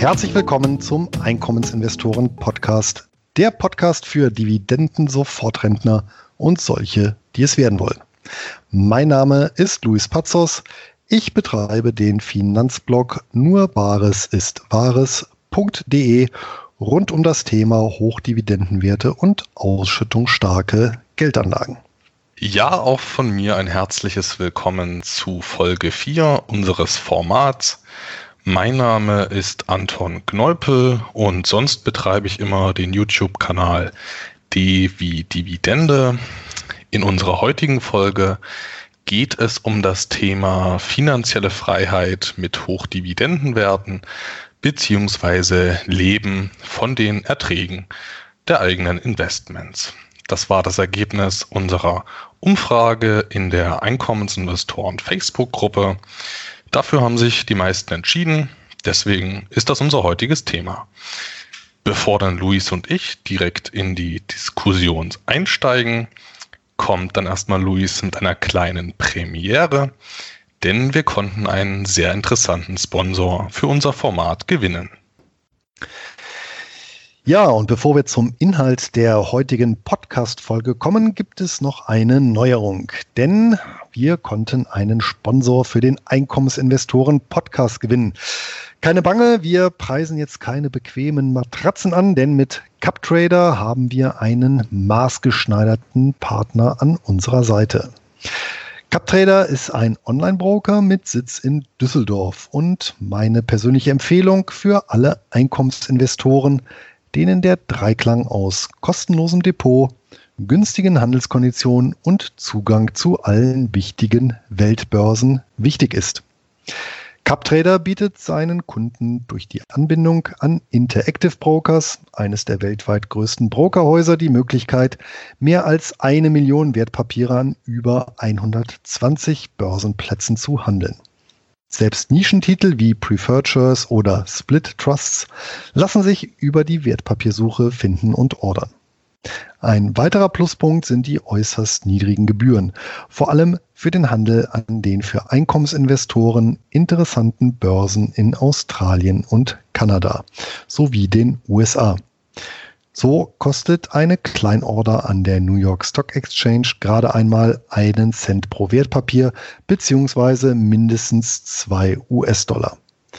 Herzlich willkommen zum Einkommensinvestoren-Podcast, der Podcast für Dividenden-Sofortrentner und solche, die es werden wollen. Mein Name ist Luis Pazos. Ich betreibe den Finanzblog nurbaresistwahres.de rund um das Thema Hochdividendenwerte und ausschüttungsstarke Geldanlagen. Ja, auch von mir ein herzliches Willkommen zu Folge 4 unseres Formats. Mein Name ist Anton Gneupel und sonst betreibe ich immer den YouTube-Kanal D wie Dividende. In unserer heutigen Folge geht es um das Thema finanzielle Freiheit mit Hochdividendenwerten beziehungsweise Leben von den Erträgen der eigenen Investments. Das war das Ergebnis unserer Umfrage in der Einkommensinvestoren Facebook-Gruppe. Dafür haben sich die meisten entschieden, deswegen ist das unser heutiges Thema. Bevor dann Luis und ich direkt in die Diskussion einsteigen, kommt dann erstmal Luis mit einer kleinen Premiere, denn wir konnten einen sehr interessanten Sponsor für unser Format gewinnen. Ja, und bevor wir zum Inhalt der heutigen Podcast-Folge kommen, gibt es noch eine Neuerung. Denn wir konnten einen Sponsor für den Einkommensinvestoren-Podcast gewinnen. Keine Bange, wir preisen jetzt keine bequemen Matratzen an, denn mit CupTrader haben wir einen maßgeschneiderten Partner an unserer Seite. CupTrader ist ein Online-Broker mit Sitz in Düsseldorf und meine persönliche Empfehlung für alle Einkommensinvestoren, denen der Dreiklang aus kostenlosem Depot, günstigen Handelskonditionen und Zugang zu allen wichtigen Weltbörsen wichtig ist. CupTrader bietet seinen Kunden durch die Anbindung an Interactive Brokers, eines der weltweit größten Brokerhäuser, die Möglichkeit, mehr als 1 Million Wertpapiere an über 120 Börsenplätzen zu handeln. Selbst Nischentitel wie Preferred Shares oder Split Trusts lassen sich über die Wertpapiersuche finden und ordern. Ein weiterer Pluspunkt sind die äußerst niedrigen Gebühren, vor allem für den Handel an den für Einkommensinvestoren interessanten Börsen in Australien und Kanada sowie den USA. So kostet eine Kleinorder an der New York Stock Exchange gerade einmal 1 Cent pro Wertpapier bzw. mindestens 2 US-Dollar.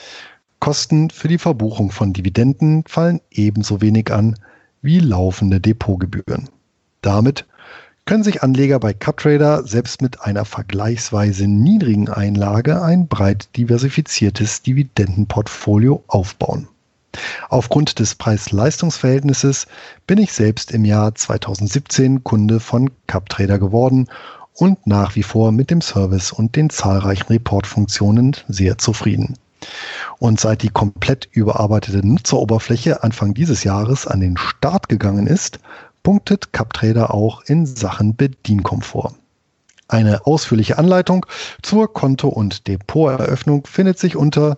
Kosten für die Verbuchung von Dividenden fallen ebenso wenig an wie laufende Depotgebühren. Damit können sich Anleger bei CupTrader selbst mit einer vergleichsweise niedrigen Einlage ein breit diversifiziertes Dividendenportfolio aufbauen. Aufgrund des Preis-Leistungs-Verhältnisses bin ich selbst im Jahr 2017 Kunde von CupTrader geworden und nach wie vor mit dem Service und den zahlreichen Reportfunktionen sehr zufrieden. Und seit die komplett überarbeitete Nutzeroberfläche Anfang dieses Jahres an den Start gegangen ist, punktet CupTrader auch in Sachen Bedienkomfort. Eine ausführliche Anleitung zur Konto- und Depoteröffnung findet sich unter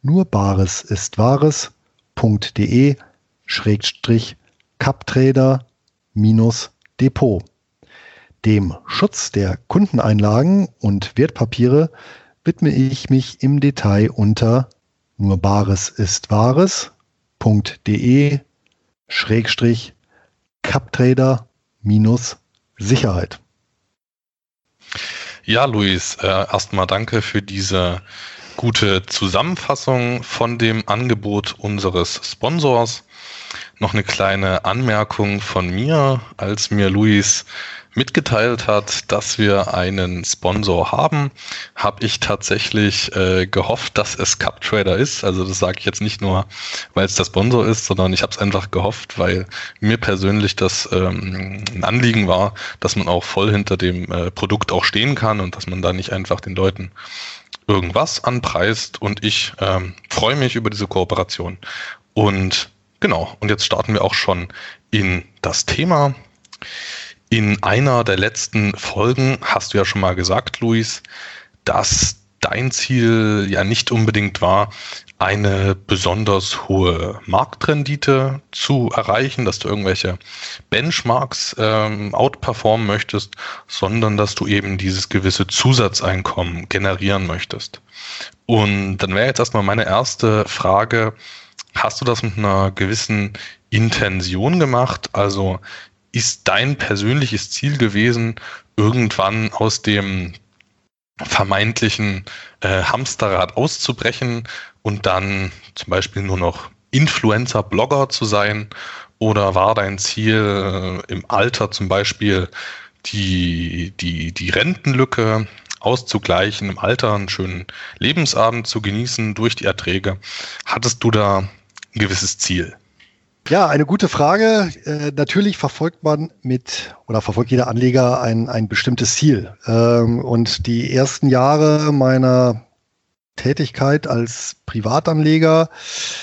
nurbaresistwahres.de/CupTrader-Depot. Dem Schutz der Kundeneinlagen und Wertpapiere widme ich mich im Detail unter nurbaresistwahres.de/CupTrader-Sicherheit. Ja, Luis, erstmal danke für diese gute Zusammenfassung von dem Angebot unseres Sponsors. Noch eine kleine Anmerkung von mir, als mir Luis mitgeteilt hat, dass wir einen Sponsor haben, habe ich tatsächlich gehofft, dass es CupTrader ist. Also das sage ich jetzt nicht nur, weil es der Sponsor ist, sondern ich habe es einfach gehofft, weil mir persönlich das ein Anliegen war, dass man auch voll hinter dem Produkt auch stehen kann und dass man da nicht einfach den Leuten irgendwas anpreist. Und ich freue mich über diese Kooperation. Und genau, und jetzt starten wir auch schon in das Thema. In einer der letzten Folgen hast du ja schon mal gesagt, Luis, dass dein Ziel ja nicht unbedingt war, eine besonders hohe Marktrendite zu erreichen, dass du irgendwelche Benchmarks outperformen möchtest, sondern dass du eben dieses gewisse Zusatzeinkommen generieren möchtest. Und dann wäre jetzt erstmal meine erste Frage, Hast du das mit einer gewissen Intention gemacht? Also ist dein persönliches Ziel gewesen, irgendwann aus dem vermeintlichen Hamsterrad auszubrechen und dann zum Beispiel nur noch Influencer, Blogger zu sein? Oder war dein Ziel im Alter zum Beispiel die Rentenlücke auszugleichen, im Alter einen schönen Lebensabend zu genießen durch die Erträge? Hattest du da ein gewisses Ziel? Ja, eine gute Frage. Natürlich verfolgt jeder Anleger ein bestimmtes Ziel. Und die ersten Jahre meiner Tätigkeit als Privatanleger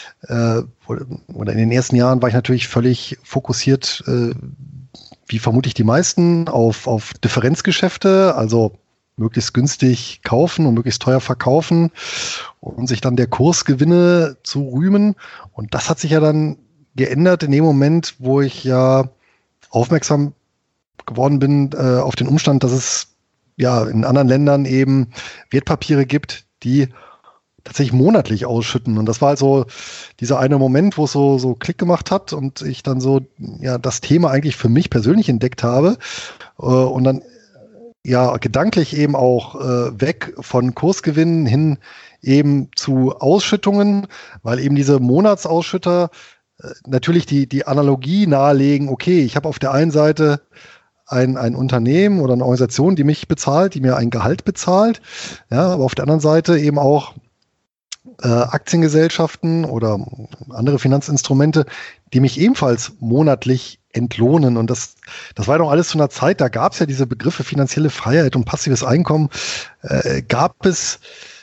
oder in den ersten Jahren war ich natürlich völlig fokussiert, wie vermutlich die meisten, auf Differenzgeschäfte, also möglichst günstig kaufen und möglichst teuer verkaufen und sich dann der Kursgewinne zu rühmen. Und das hat sich ja dann geändert in dem Moment, wo ich ja aufmerksam geworden bin auf den Umstand, dass es ja in anderen Ländern eben Wertpapiere gibt, die tatsächlich monatlich ausschütten. Und das war also dieser eine Moment, wo es so Klick gemacht hat und ich dann so ja das Thema eigentlich für mich persönlich entdeckt habe und dann ja gedanklich eben auch weg von Kursgewinnen hin eben zu Ausschüttungen, weil eben diese Monatsausschütter natürlich die Analogie nahelegen, okay, ich habe auf der einen Seite ein Unternehmen oder eine Organisation, die mich bezahlt, die mir ein Gehalt bezahlt, ja, aber auf der anderen Seite eben auch Aktiengesellschaften oder andere Finanzinstrumente, die mich ebenfalls monatlich entlohnen. Und das war doch alles zu einer Zeit, da gab es ja diese Begriffe finanzielle Freiheit und passives Einkommen, gab es,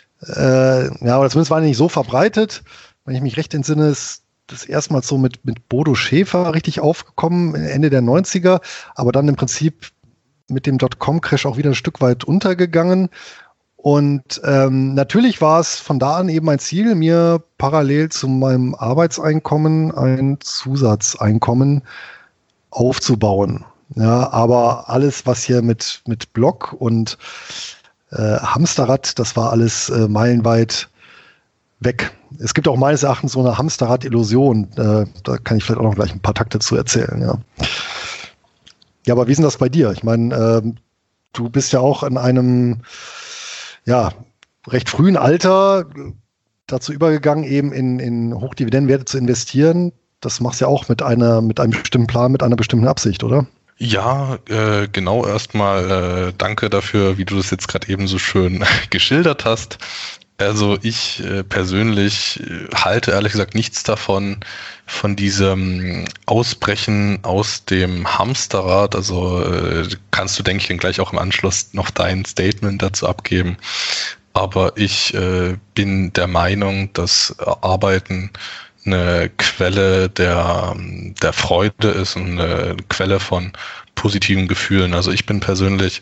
ja, oder zumindest war nicht so verbreitet. Wenn ich mich recht entsinne, ist das erstmals so mit Bodo Schäfer richtig aufgekommen, Ende der 90er, aber dann im Prinzip mit dem Dotcom-Crash auch wieder ein Stück weit untergegangen. Und natürlich war es von da an eben mein Ziel, mir parallel zu meinem Arbeitseinkommen ein Zusatzeinkommen aufzubauen. Ja, aber alles, was hier mit Blog und Hamsterrad, das war alles meilenweit weg. Es gibt auch meines Erachtens so eine Hamsterrad-Illusion. Da kann ich vielleicht auch noch gleich ein paar Takte zu erzählen. Ja, ja, aber wie ist denn das bei dir? Ich meine, du bist ja auch in einem recht frühen Alter dazu übergegangen, eben in Hochdividendenwerte zu investieren. Das machst du ja auch mit einem bestimmten Plan, mit einer bestimmten Absicht, oder? Ja, genau. Erstmal danke dafür, wie du das jetzt gerade eben so schön geschildert hast. Also ich persönlich halte ehrlich gesagt nichts davon, von diesem Ausbrechen aus dem Hamsterrad. Also kannst du, denke ich, gleich auch im Anschluss noch dein Statement dazu abgeben. Aber ich bin der Meinung, dass Arbeiten eine Quelle der Freude ist und eine Quelle von positiven Gefühlen. Also ich bin persönlich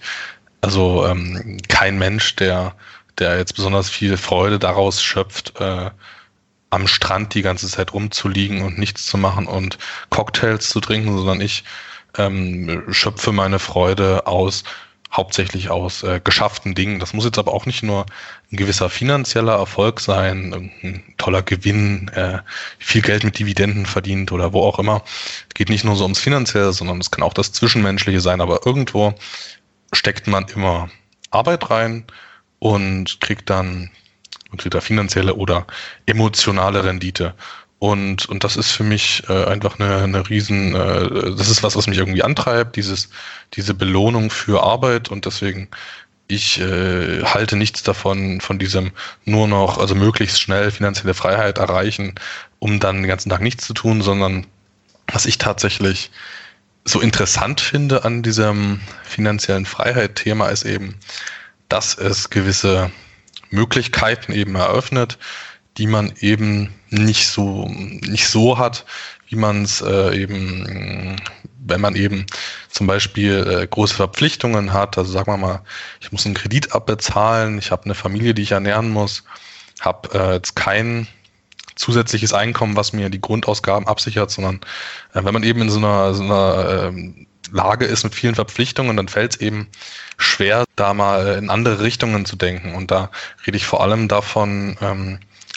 kein Mensch, der jetzt besonders viel Freude daraus schöpft, am Strand die ganze Zeit rumzuliegen und nichts zu machen und Cocktails zu trinken, sondern ich schöpfe meine Freude hauptsächlich aus geschafften Dingen. Das muss jetzt aber auch nicht nur ein gewisser finanzieller Erfolg sein, ein toller Gewinn, viel Geld mit Dividenden verdient oder wo auch immer. Es geht nicht nur so ums Finanzielle, sondern es kann auch das Zwischenmenschliche sein, aber irgendwo steckt man immer Arbeit rein und kriegt da finanzielle oder emotionale Rendite. Und das ist für mich einfach eine riesen, das ist was mich irgendwie antreibt, diese Belohnung für Arbeit, und deswegen, ich halte nichts davon, von diesem nur noch, also möglichst schnell finanzielle Freiheit erreichen, um dann den ganzen Tag nichts zu tun, sondern was ich tatsächlich so interessant finde an diesem finanziellen Freiheit-Thema ist eben, dass es gewisse Möglichkeiten eben eröffnet, die man eben nicht so hat, wie man es eben, wenn man eben zum Beispiel große Verpflichtungen hat. Also sagen wir mal, ich muss einen Kredit abbezahlen, ich habe eine Familie, die ich ernähren muss, habe jetzt kein zusätzliches Einkommen, was mir die Grundausgaben absichert, sondern wenn man eben in so einer Lage ist mit vielen Verpflichtungen, dann fällt es eben schwer, da mal in andere Richtungen zu denken. Und da rede ich vor allem davon,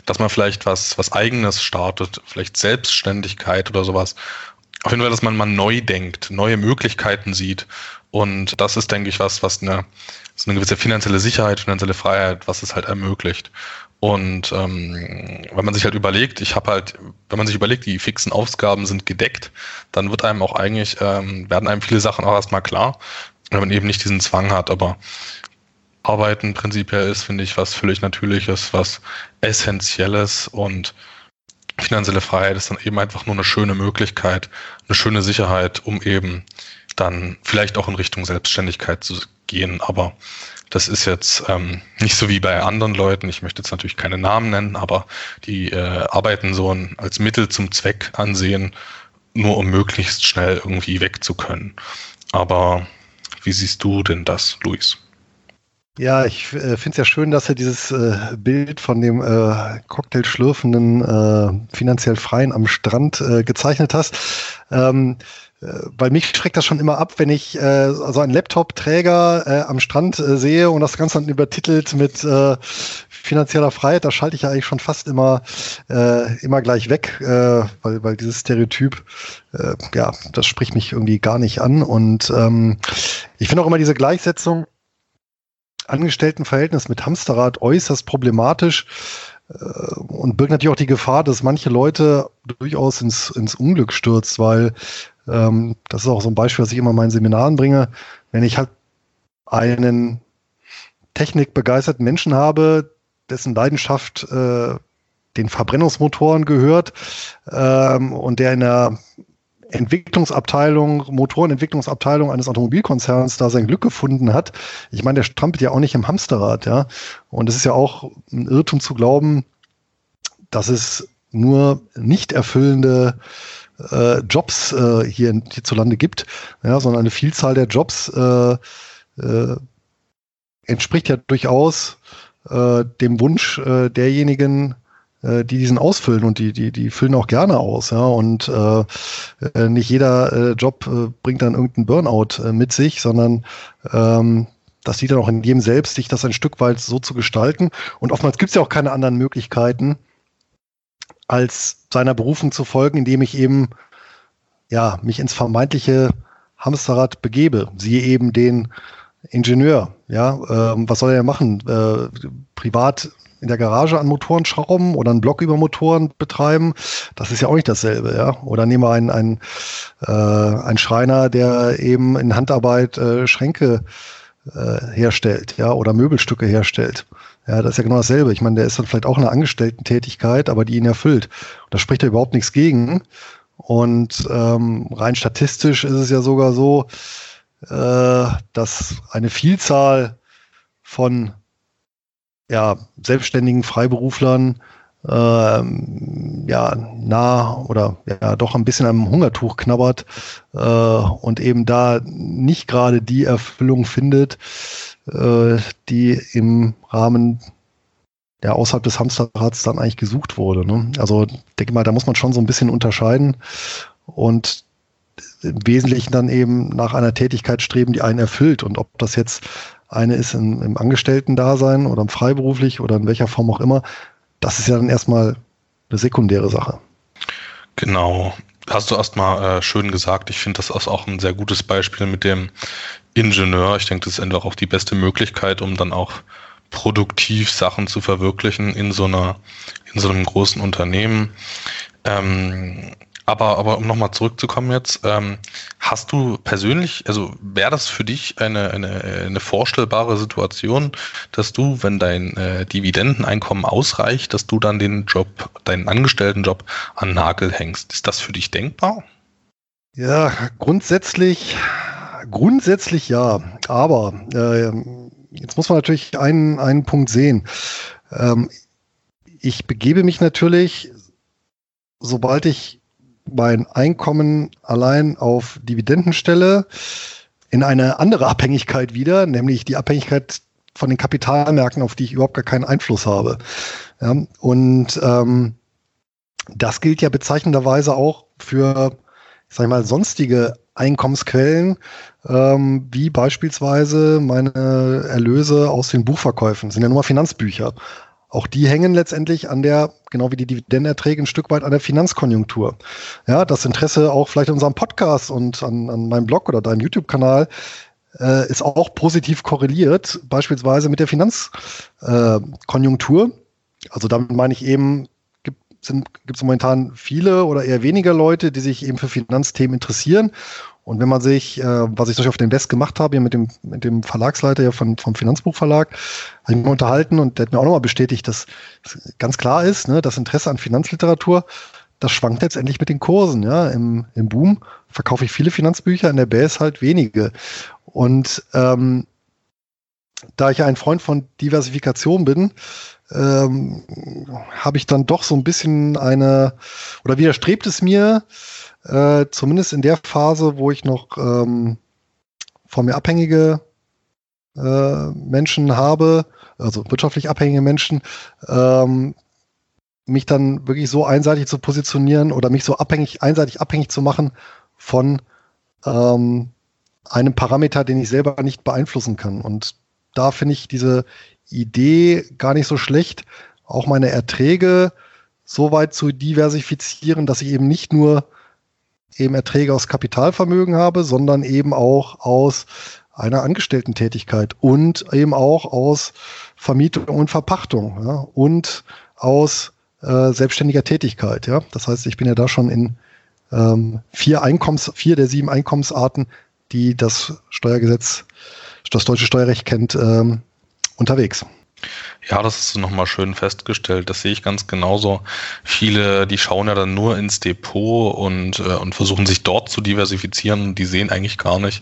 dass man vielleicht was Eigenes startet, vielleicht Selbstständigkeit oder sowas. Auf jeden Fall, dass man mal neu denkt, neue Möglichkeiten sieht. Und das ist, denke ich, was eine gewisse finanzielle Sicherheit, finanzielle Freiheit, was es halt ermöglicht. Und wenn man sich halt überlegt, wenn man sich überlegt, die fixen Ausgaben sind gedeckt, dann wird einem auch eigentlich, werden einem viele Sachen auch erstmal klar, wenn man eben nicht diesen Zwang hat. Aber Arbeiten prinzipiell ist, finde ich, was völlig Natürliches, was Essentielles, und finanzielle Freiheit ist dann eben einfach nur eine schöne Möglichkeit, eine schöne Sicherheit, um eben dann vielleicht auch in Richtung Selbstständigkeit zu gehen. Aber das ist jetzt nicht so wie bei anderen Leuten. Ich möchte jetzt natürlich keine Namen nennen, aber die arbeiten so als Mittel zum Zweck ansehen, nur um möglichst schnell irgendwie weg zu können. Aber wie siehst du denn das, Luis? Ja, ich finde es ja schön, dass du dieses Bild von dem Cocktail-schlürfenden, finanziell Freien am Strand gezeichnet hast. Weil mich schreckt das schon immer ab, wenn ich so einen Laptop-Träger am Strand sehe und das Ganze dann übertitelt mit finanzieller Freiheit. Da schalte ich ja eigentlich schon fast immer gleich weg, weil dieses Stereotyp, das spricht mich irgendwie gar nicht an. Und ich finde auch immer diese Gleichsetzung Angestelltenverhältnis mit Hamsterrad äußerst problematisch und birgt natürlich auch die Gefahr, dass manche Leute durchaus ins Unglück stürzt, weil das ist auch so ein Beispiel, was ich immer in meinen Seminaren bringe. Wenn ich halt einen technikbegeisterten Menschen habe, dessen Leidenschaft den Verbrennungsmotoren gehört und der in der Motorenentwicklungsabteilung eines Automobilkonzerns da sein Glück gefunden hat. Ich meine, der strampelt ja auch nicht im Hamsterrad, ja. Und es ist ja auch ein Irrtum zu glauben, dass es nur nicht erfüllende Jobs hierzulande gibt, ja, sondern eine Vielzahl der Jobs entspricht ja durchaus dem Wunsch derjenigen, die diesen ausfüllen, und die füllen auch gerne aus, ja, und nicht jeder Job bringt dann irgendeinen Burnout mit sich, sondern das liegt dann auch in jedem selbst, sich das ein Stück weit so zu gestalten, und oftmals gibt es ja auch keine anderen Möglichkeiten, als seiner Berufung zu folgen, indem ich eben mich ins vermeintliche Hamsterrad begebe, siehe eben den Ingenieur, ja, was soll er machen? Privat in der Garage an Motoren schrauben oder einen Blog über Motoren betreiben, das ist ja auch nicht dasselbe, ja. Oder nehmen wir einen Schreiner, der eben in Handarbeit Schränke herstellt, ja, oder Möbelstücke herstellt. Ja, das ist ja genau dasselbe. Ich meine, der ist dann vielleicht auch eine Angestellten-Tätigkeit, aber die ihn erfüllt. Und da spricht er überhaupt nichts gegen. Und rein statistisch ist es ja sogar so, dass eine Vielzahl von selbstständigen Freiberuflern doch ein bisschen am Hungertuch knabbert und eben da nicht gerade die Erfüllung findet, die im Rahmen der außerhalb des Hamsterrads dann eigentlich gesucht wurde, ne? Also denke mal, da muss man schon so ein bisschen unterscheiden und im Wesentlichen dann eben nach einer Tätigkeit streben, die einen erfüllt, und ob das jetzt eine ist im Angestellten-Dasein oder im freiberuflich oder in welcher Form auch immer, das ist ja dann erstmal eine sekundäre Sache. Genau. Hast du erstmal schön gesagt. Ich finde, das ist auch ein sehr gutes Beispiel mit dem Ingenieur. Ich denke, das ist einfach auch die beste Möglichkeit, um dann auch produktiv Sachen zu verwirklichen in so einem großen Unternehmen. Aber um nochmal zurückzukommen jetzt, hast du persönlich, also wäre das für dich eine vorstellbare Situation, dass du, wenn dein Dividendeneinkommen ausreicht, dass du dann deinen Angestelltenjob an den Nagel hängst? Ist das für dich denkbar? Ja, grundsätzlich ja. Aber jetzt muss man natürlich einen Punkt sehen. Ich begebe mich natürlich, sobald ich mein Einkommen allein auf Dividenden stelle, in eine andere Abhängigkeit wieder, nämlich die Abhängigkeit von den Kapitalmärkten, auf die ich überhaupt gar keinen Einfluss habe. Ja, und das gilt ja bezeichnenderweise auch für, ich sag mal, sonstige Einkommensquellen, wie beispielsweise meine Erlöse aus den Buchverkäufen. Das sind ja nur mal Finanzbücher. auch die hängen letztendlich an der, genau wie die Dividendenerträge, ein Stück weit an der Finanzkonjunktur. Ja, das Interesse auch vielleicht an unserem Podcast und an meinem Blog oder deinem YouTube-Kanal ist auch positiv korreliert, beispielsweise mit der Finanzkonjunktur. Also damit meine ich eben, gibt es momentan viele oder eher weniger Leute, die sich eben für Finanzthemen interessieren. Und wenn man sich, was ich auf dem Desk gemacht habe, hier mit dem Verlagsleiter hier vom Finanzbuchverlag, habe ich mich unterhalten und der hat mir auch nochmal bestätigt, dass ganz klar ist, ne, das Interesse an Finanzliteratur, das schwankt letztendlich mit den Kursen. Ja. Im Boom verkaufe ich viele Finanzbücher, in der Bear halt wenige. Und da ich ja ein Freund von Diversifikation bin, habe ich dann doch so ein bisschen oder widerstrebt es mir, zumindest in der Phase, wo ich noch von mir abhängige Menschen habe, also wirtschaftlich abhängige Menschen, mich dann wirklich so einseitig zu positionieren oder mich so einseitig abhängig zu machen von einem Parameter, den ich selber nicht beeinflussen kann. Und da finde ich diese Idee gar nicht so schlecht, auch meine Erträge so weit zu diversifizieren, dass ich eben nicht nur eben Erträge aus Kapitalvermögen habe, sondern eben auch aus einer Angestellten-Tätigkeit und eben auch aus Vermietung und Verpachtung, ja, und aus selbstständiger Tätigkeit. Ja. Das heißt, ich bin ja da schon in 4 der 7 Einkommensarten, die das Steuergesetz, das deutsche Steuerrecht kennt, unterwegs. Ja, das ist nochmal schön festgestellt. Das sehe ich ganz genauso. Viele, die schauen ja dann nur ins Depot und versuchen sich dort zu diversifizieren. Die sehen eigentlich gar nicht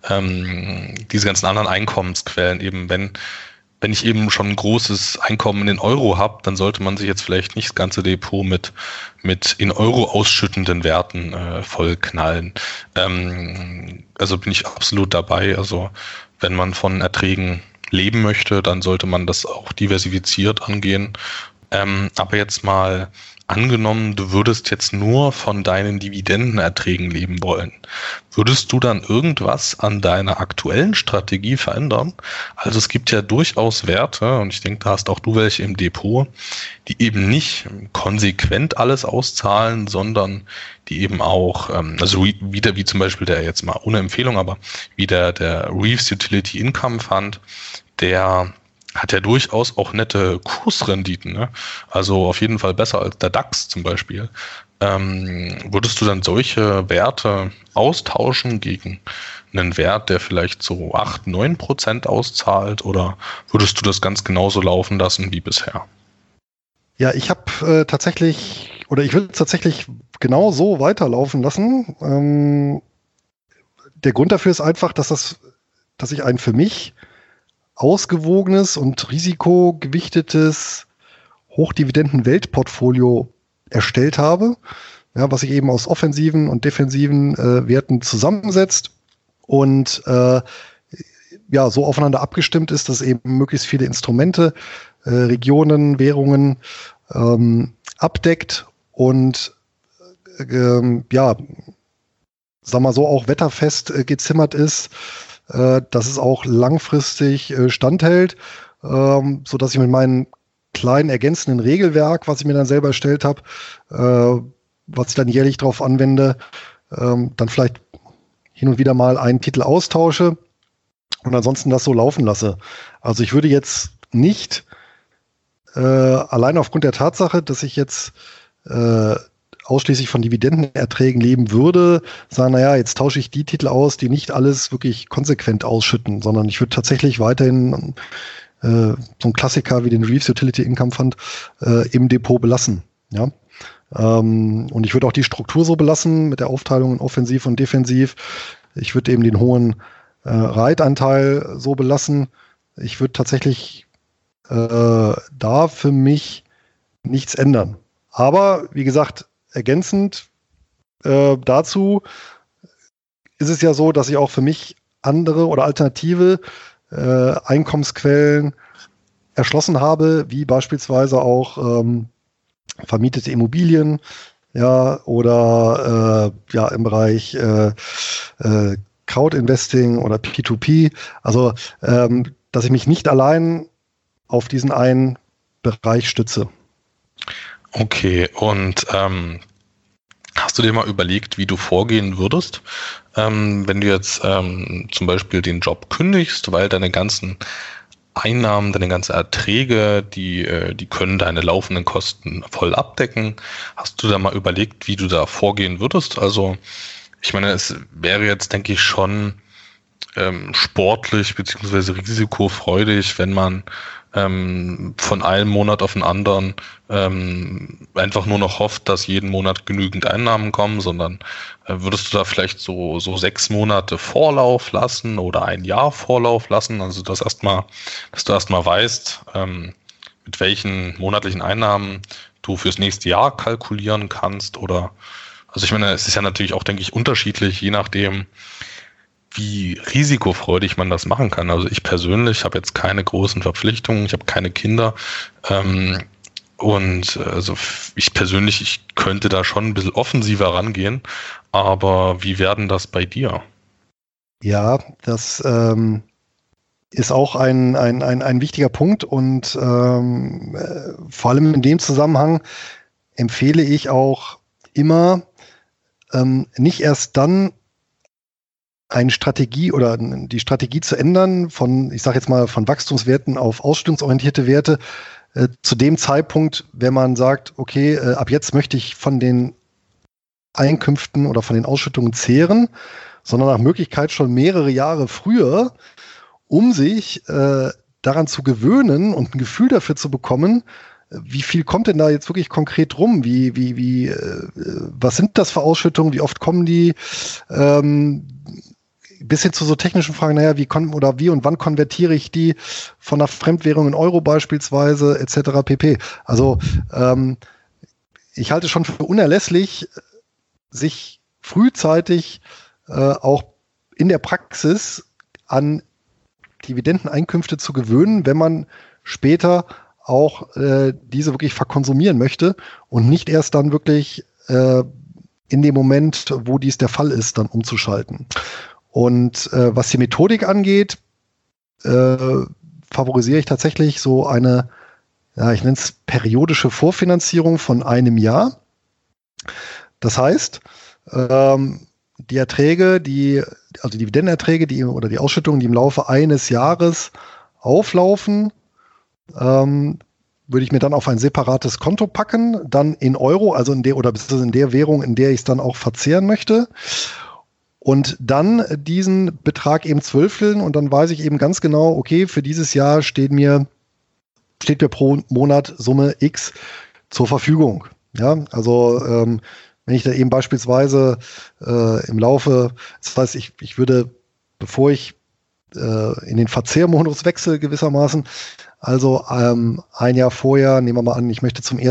diese ganzen anderen Einkommensquellen. Eben wenn ich eben schon ein großes Einkommen in Euro habe, dann sollte man sich jetzt vielleicht nicht das ganze Depot mit in Euro ausschüttenden Werten vollknallen. Also bin ich absolut dabei. Also wenn man von Erträgen leben möchte, dann sollte man das auch diversifiziert angehen. Aber jetzt mal angenommen, du würdest jetzt nur von deinen Dividendenerträgen leben wollen. Würdest du dann irgendwas an deiner aktuellen Strategie verändern? Also es gibt ja durchaus Werte, und ich denke, da hast auch du welche im Depot, die eben nicht konsequent alles auszahlen, sondern die eben auch, also wieder wie zum Beispiel der, jetzt mal ohne Empfehlung, aber wie der Reeves Utility Income Fund, der hat ja durchaus auch nette Kursrenditen, ne? Also auf jeden Fall besser als der DAX zum Beispiel. Würdest du dann solche Werte austauschen gegen einen Wert, der vielleicht so 8-9% auszahlt, oder würdest du das ganz genauso laufen lassen wie bisher? Ja, ich habe ich will es tatsächlich genau so weiterlaufen lassen. Der Grund dafür ist einfach, dass ich ein für mich ausgewogenes und risikogewichtetes Hochdividenden-Weltportfolio erstellt habe, ja, was sich eben aus offensiven und defensiven Werten zusammensetzt und so aufeinander abgestimmt ist, dass eben möglichst viele Instrumente, Regionen, Währungen abdeckt und sagen wir so, auch wetterfest gezimmert ist, dass es auch langfristig standhält, sodass ich mit meinem kleinen ergänzenden Regelwerk, was ich mir dann selber erstellt habe, was ich dann jährlich drauf anwende, dann vielleicht hin und wieder mal einen Titel austausche und ansonsten das so laufen lasse. Also ich würde jetzt nicht allein aufgrund der Tatsache, dass ich jetzt ausschließlich von Dividendenerträgen leben würde, sagen, naja, jetzt tausche ich die Titel aus, die nicht alles wirklich konsequent ausschütten, sondern ich würde tatsächlich weiterhin so einen Klassiker wie den Reeves Utility Income Fund im Depot belassen. Ja? Und ich würde auch die Struktur so belassen mit der Aufteilung in offensiv und defensiv. Ich würde eben den hohen Reitanteil so belassen. Ich würde tatsächlich da für mich nichts ändern. Aber wie gesagt, ergänzend dazu ist es ja so, dass ich auch für mich andere oder alternative Einkommensquellen erschlossen habe, wie beispielsweise auch vermietete Immobilien, ja, oder im Bereich Crowdinvesting oder P2P. Also, dass ich mich nicht allein auf diesen einen Bereich stütze. Okay, und hast du dir mal überlegt, wie du vorgehen würdest, wenn du jetzt zum Beispiel den Job kündigst, weil deine ganzen Einnahmen, deine ganzen Erträge, die können deine laufenden Kosten voll abdecken. Hast du da mal überlegt, wie du da vorgehen würdest? Also ich meine, es wäre jetzt, denke ich, schon sportlich beziehungsweise risikofreudig, wenn man von einem Monat auf den anderen einfach nur noch hofft, dass jeden Monat genügend Einnahmen kommen, sondern würdest du da vielleicht so 6 Monate Vorlauf lassen oder ein Jahr Vorlauf lassen? Also dass du erstmal weißt, mit welchen monatlichen Einnahmen du fürs nächste Jahr kalkulieren kannst oder also ich meine, es ist ja natürlich auch, denke ich, unterschiedlich, je nachdem, wie risikofreudig man das machen kann. Also ich persönlich habe jetzt keine großen Verpflichtungen, ich habe keine Kinder und also ich könnte da schon ein bisschen offensiver rangehen, aber wie werden das bei dir? Ja, das ist auch ein wichtiger Punkt und vor allem in dem Zusammenhang empfehle ich auch immer, nicht erst dann eine Strategie oder die Strategie zu ändern von, ich sage jetzt mal, von Wachstumswerten auf ausstellungsorientierte Werte zu dem Zeitpunkt, wenn man sagt, okay, ab jetzt möchte ich von den Einkünften oder von den Ausschüttungen zehren, sondern nach Möglichkeit schon mehrere Jahre früher, um sich daran zu gewöhnen und ein Gefühl dafür zu bekommen, wie viel kommt denn da jetzt wirklich konkret rum? Was sind das für Ausschüttungen? Wie oft kommen die? Bis hin zu so technischen Fragen, naja, wie und wann konvertiere ich die von einer Fremdwährung in Euro beispielsweise, etc. pp. Also ich halte schon für unerlässlich, sich frühzeitig auch in der Praxis an Dividendeneinkünfte zu gewöhnen, wenn man später auch diese wirklich verkonsumieren möchte und nicht erst dann wirklich in dem Moment, wo dies der Fall ist, dann umzuschalten. Und was die Methodik angeht, favorisiere ich tatsächlich so eine, ja, ich nenne es periodische Vorfinanzierung von einem Jahr. Das heißt, die Erträge, also die Dividendenerträge, oder die Ausschüttungen, die im Laufe eines Jahres auflaufen, würde ich mir dann auf ein separates Konto packen, dann in Euro, also in der Währung, in der ich es dann auch verzehren möchte. Und dann diesen Betrag eben zwölfeln und dann weiß ich eben ganz genau, okay, für dieses Jahr steht mir pro Monat Summe X zur Verfügung. Ja, also wenn ich da eben beispielsweise im Laufe, das heißt, ich würde, bevor ich in den Verzehrmodus wechsle gewissermaßen, also ein Jahr vorher, nehmen wir mal an, ich möchte zum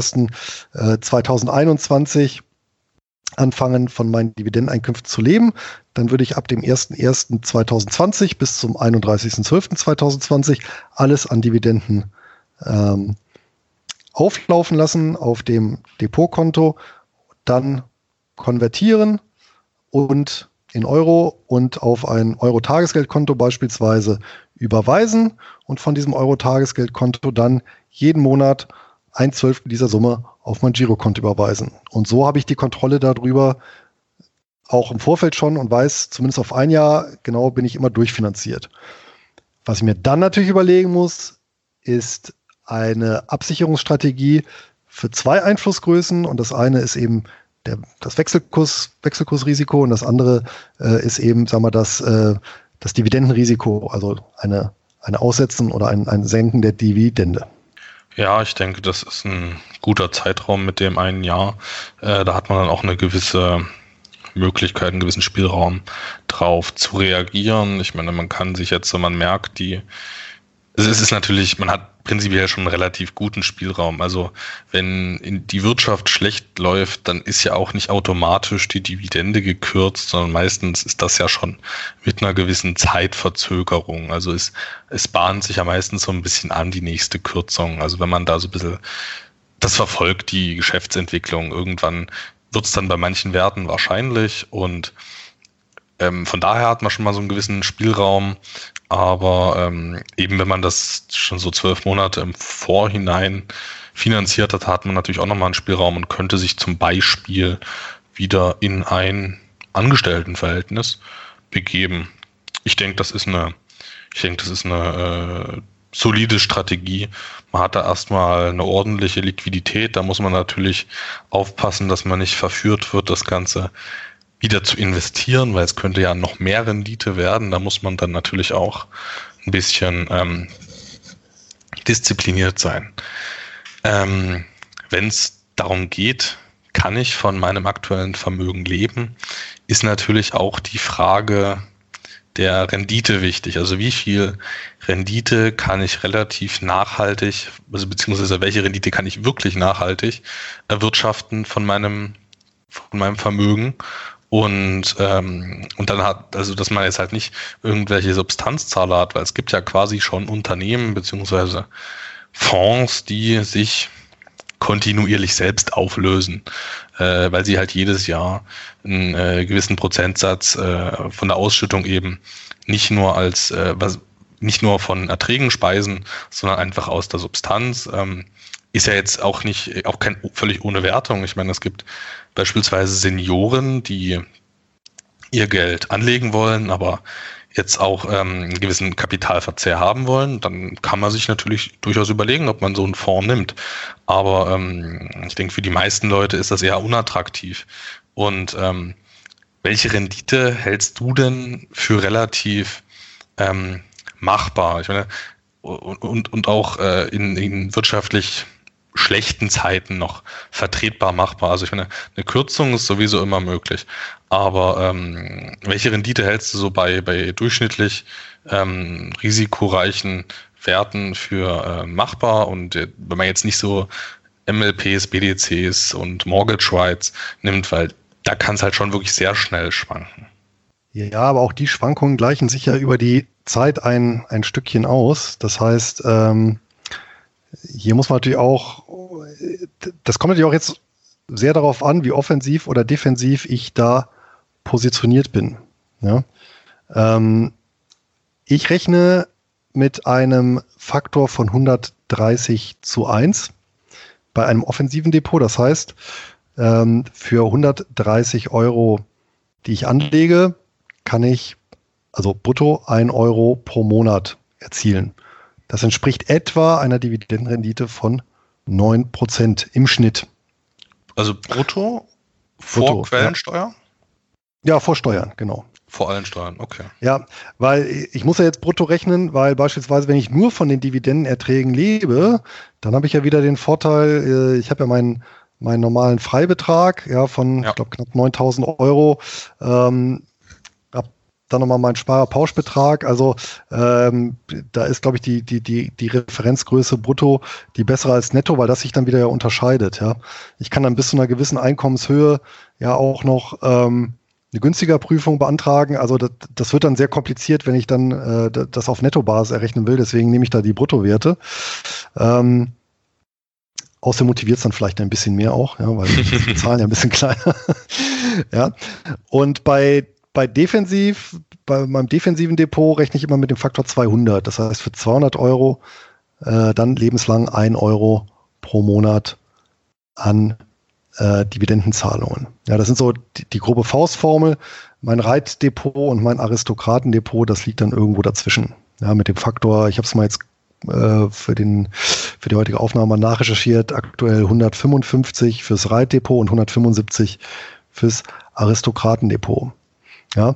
01.01.2021 anfangen, von meinen Dividendeneinkünften zu leben, dann würde ich ab dem 01.01.2020 bis zum 31.12.2020 alles an Dividenden auflaufen lassen auf dem Depotkonto, dann konvertieren und in Euro und auf ein Euro-Tagesgeldkonto beispielsweise überweisen und von diesem Euro-Tagesgeldkonto dann jeden Monat 1/12 dieser Summe auf mein Girokonto überweisen. Und so habe ich die Kontrolle darüber auch im Vorfeld schon und weiß, zumindest auf ein Jahr genau bin ich immer durchfinanziert. Was ich mir dann natürlich überlegen muss, ist eine Absicherungsstrategie für 2 Einflussgrößen und das eine ist eben das Wechselkursrisiko und das andere ist eben, sagen wir, das Dividendenrisiko, also eine Aussetzen oder ein Senken der Dividende. Ja, ich denke, das ist ein guter Zeitraum mit dem einen Jahr. Da hat man dann auch eine gewisse Möglichkeit, einen gewissen Spielraum drauf zu reagieren. Ich meine, man kann sich jetzt, wenn man merkt, es ist natürlich, man hat prinzipiell schon einen relativ guten Spielraum. Also wenn die Wirtschaft schlecht läuft, dann ist ja auch nicht automatisch die Dividende gekürzt, sondern meistens ist das ja schon mit einer gewissen Zeitverzögerung. Also es bahnt sich ja meistens so ein bisschen an, die nächste Kürzung. Also wenn man da so ein bisschen das verfolgt, die Geschäftsentwicklung, irgendwann wird es dann bei manchen Werten wahrscheinlich und von daher hat man schon mal so einen gewissen Spielraum. Aber eben wenn man das schon so 12 Monate im Vorhinein finanziert hat, hat man natürlich auch nochmal einen Spielraum und könnte sich zum Beispiel wieder in ein Angestelltenverhältnis begeben. Ich denke, das ist eine solide Strategie. Man hat da erstmal eine ordentliche Liquidität. Da muss man natürlich aufpassen, dass man nicht verführt wird, das Ganze wieder zu investieren, weil es könnte ja noch mehr Rendite werden. Da muss man dann natürlich auch ein bisschen diszipliniert sein. Wenn es darum geht, kann ich von meinem aktuellen Vermögen leben, ist natürlich auch die Frage der Rendite wichtig. Also wie viel Rendite kann ich relativ nachhaltig, also beziehungsweise welche Rendite kann ich wirklich nachhaltig erwirtschaften von meinem Vermögen? Und dann hat, also dass man jetzt halt nicht irgendwelche Substanzzahler hat, weil es gibt ja quasi schon Unternehmen beziehungsweise Fonds, die sich kontinuierlich selbst auflösen, weil sie halt jedes Jahr einen gewissen Prozentsatz von der Ausschüttung eben nicht nur nicht nur von Erträgen speisen, sondern einfach aus der Substanz. Ist ja jetzt auch kein völlig ohne Wertung. Ich meine, es gibt beispielsweise Senioren, die ihr Geld anlegen wollen, aber jetzt auch einen gewissen Kapitalverzehr haben wollen, dann kann man sich natürlich durchaus überlegen, ob man so einen Fonds nimmt. Aber ich denke, für die meisten Leute ist das eher unattraktiv. Und welche Rendite hältst du denn für relativ machbar? Ich meine, und auch in wirtschaftlich schlechten Zeiten noch vertretbar machbar. Also ich meine, eine Kürzung ist sowieso immer möglich. Aber welche Rendite hältst du so bei durchschnittlich risikoreichen Werten für machbar? Und wenn man jetzt nicht so MLPs, BDCs und Mortgage Rights nimmt, weil da kann es halt schon wirklich sehr schnell schwanken. Ja, aber auch die Schwankungen gleichen sich ja über die Zeit ein Stückchen aus. Das heißt, hier muss man natürlich auch, das kommt natürlich auch jetzt sehr darauf an, wie offensiv oder defensiv ich da positioniert bin. Ja? Ich rechne mit einem Faktor von 130:1 bei einem offensiven Depot. Das heißt, für 130 Euro, die ich anlege, kann ich also brutto 1 Euro pro Monat erzielen. Das entspricht etwa einer Dividendenrendite von 9% im Schnitt. Also brutto vor Quellensteuer? Ja, vor Steuern, genau. Vor allen Steuern, okay. Ja, weil ich muss ja jetzt brutto rechnen, weil beispielsweise, wenn ich nur von den Dividendenerträgen lebe, dann habe ich ja wieder den Vorteil, ich habe ja meinen normalen Freibetrag von, ich glaube, knapp 9.000 Euro. Dann nochmal mein Sparerpauschbetrag. Also da ist, glaube ich, die Referenzgröße brutto die bessere als netto, weil das sich dann wieder ja unterscheidet. Ja. Ich kann dann bis zu einer gewissen Einkommenshöhe ja auch noch eine günstiger Prüfung beantragen. Also das wird dann sehr kompliziert, wenn ich dann das auf Nettobasis errechnen will. Deswegen nehme ich da die Bruttowerte. Außerdem motiviert es dann vielleicht ein bisschen mehr auch, ja, weil die Zahlen ja ein bisschen kleiner. Ja. Und bei meinem defensiven Depot rechne ich immer mit dem Faktor 200. Das heißt, für 200 Euro dann lebenslang 1 Euro pro Monat an Dividendenzahlungen. Ja, das sind so die grobe Faustformel. Mein Reitdepot und mein Aristokratendepot, das liegt dann irgendwo dazwischen. Ja, mit dem Faktor, ich habe es mal jetzt für die heutige Aufnahme mal nachrecherchiert, aktuell 155 fürs Reitdepot und 175 fürs Aristokratendepot. Ja,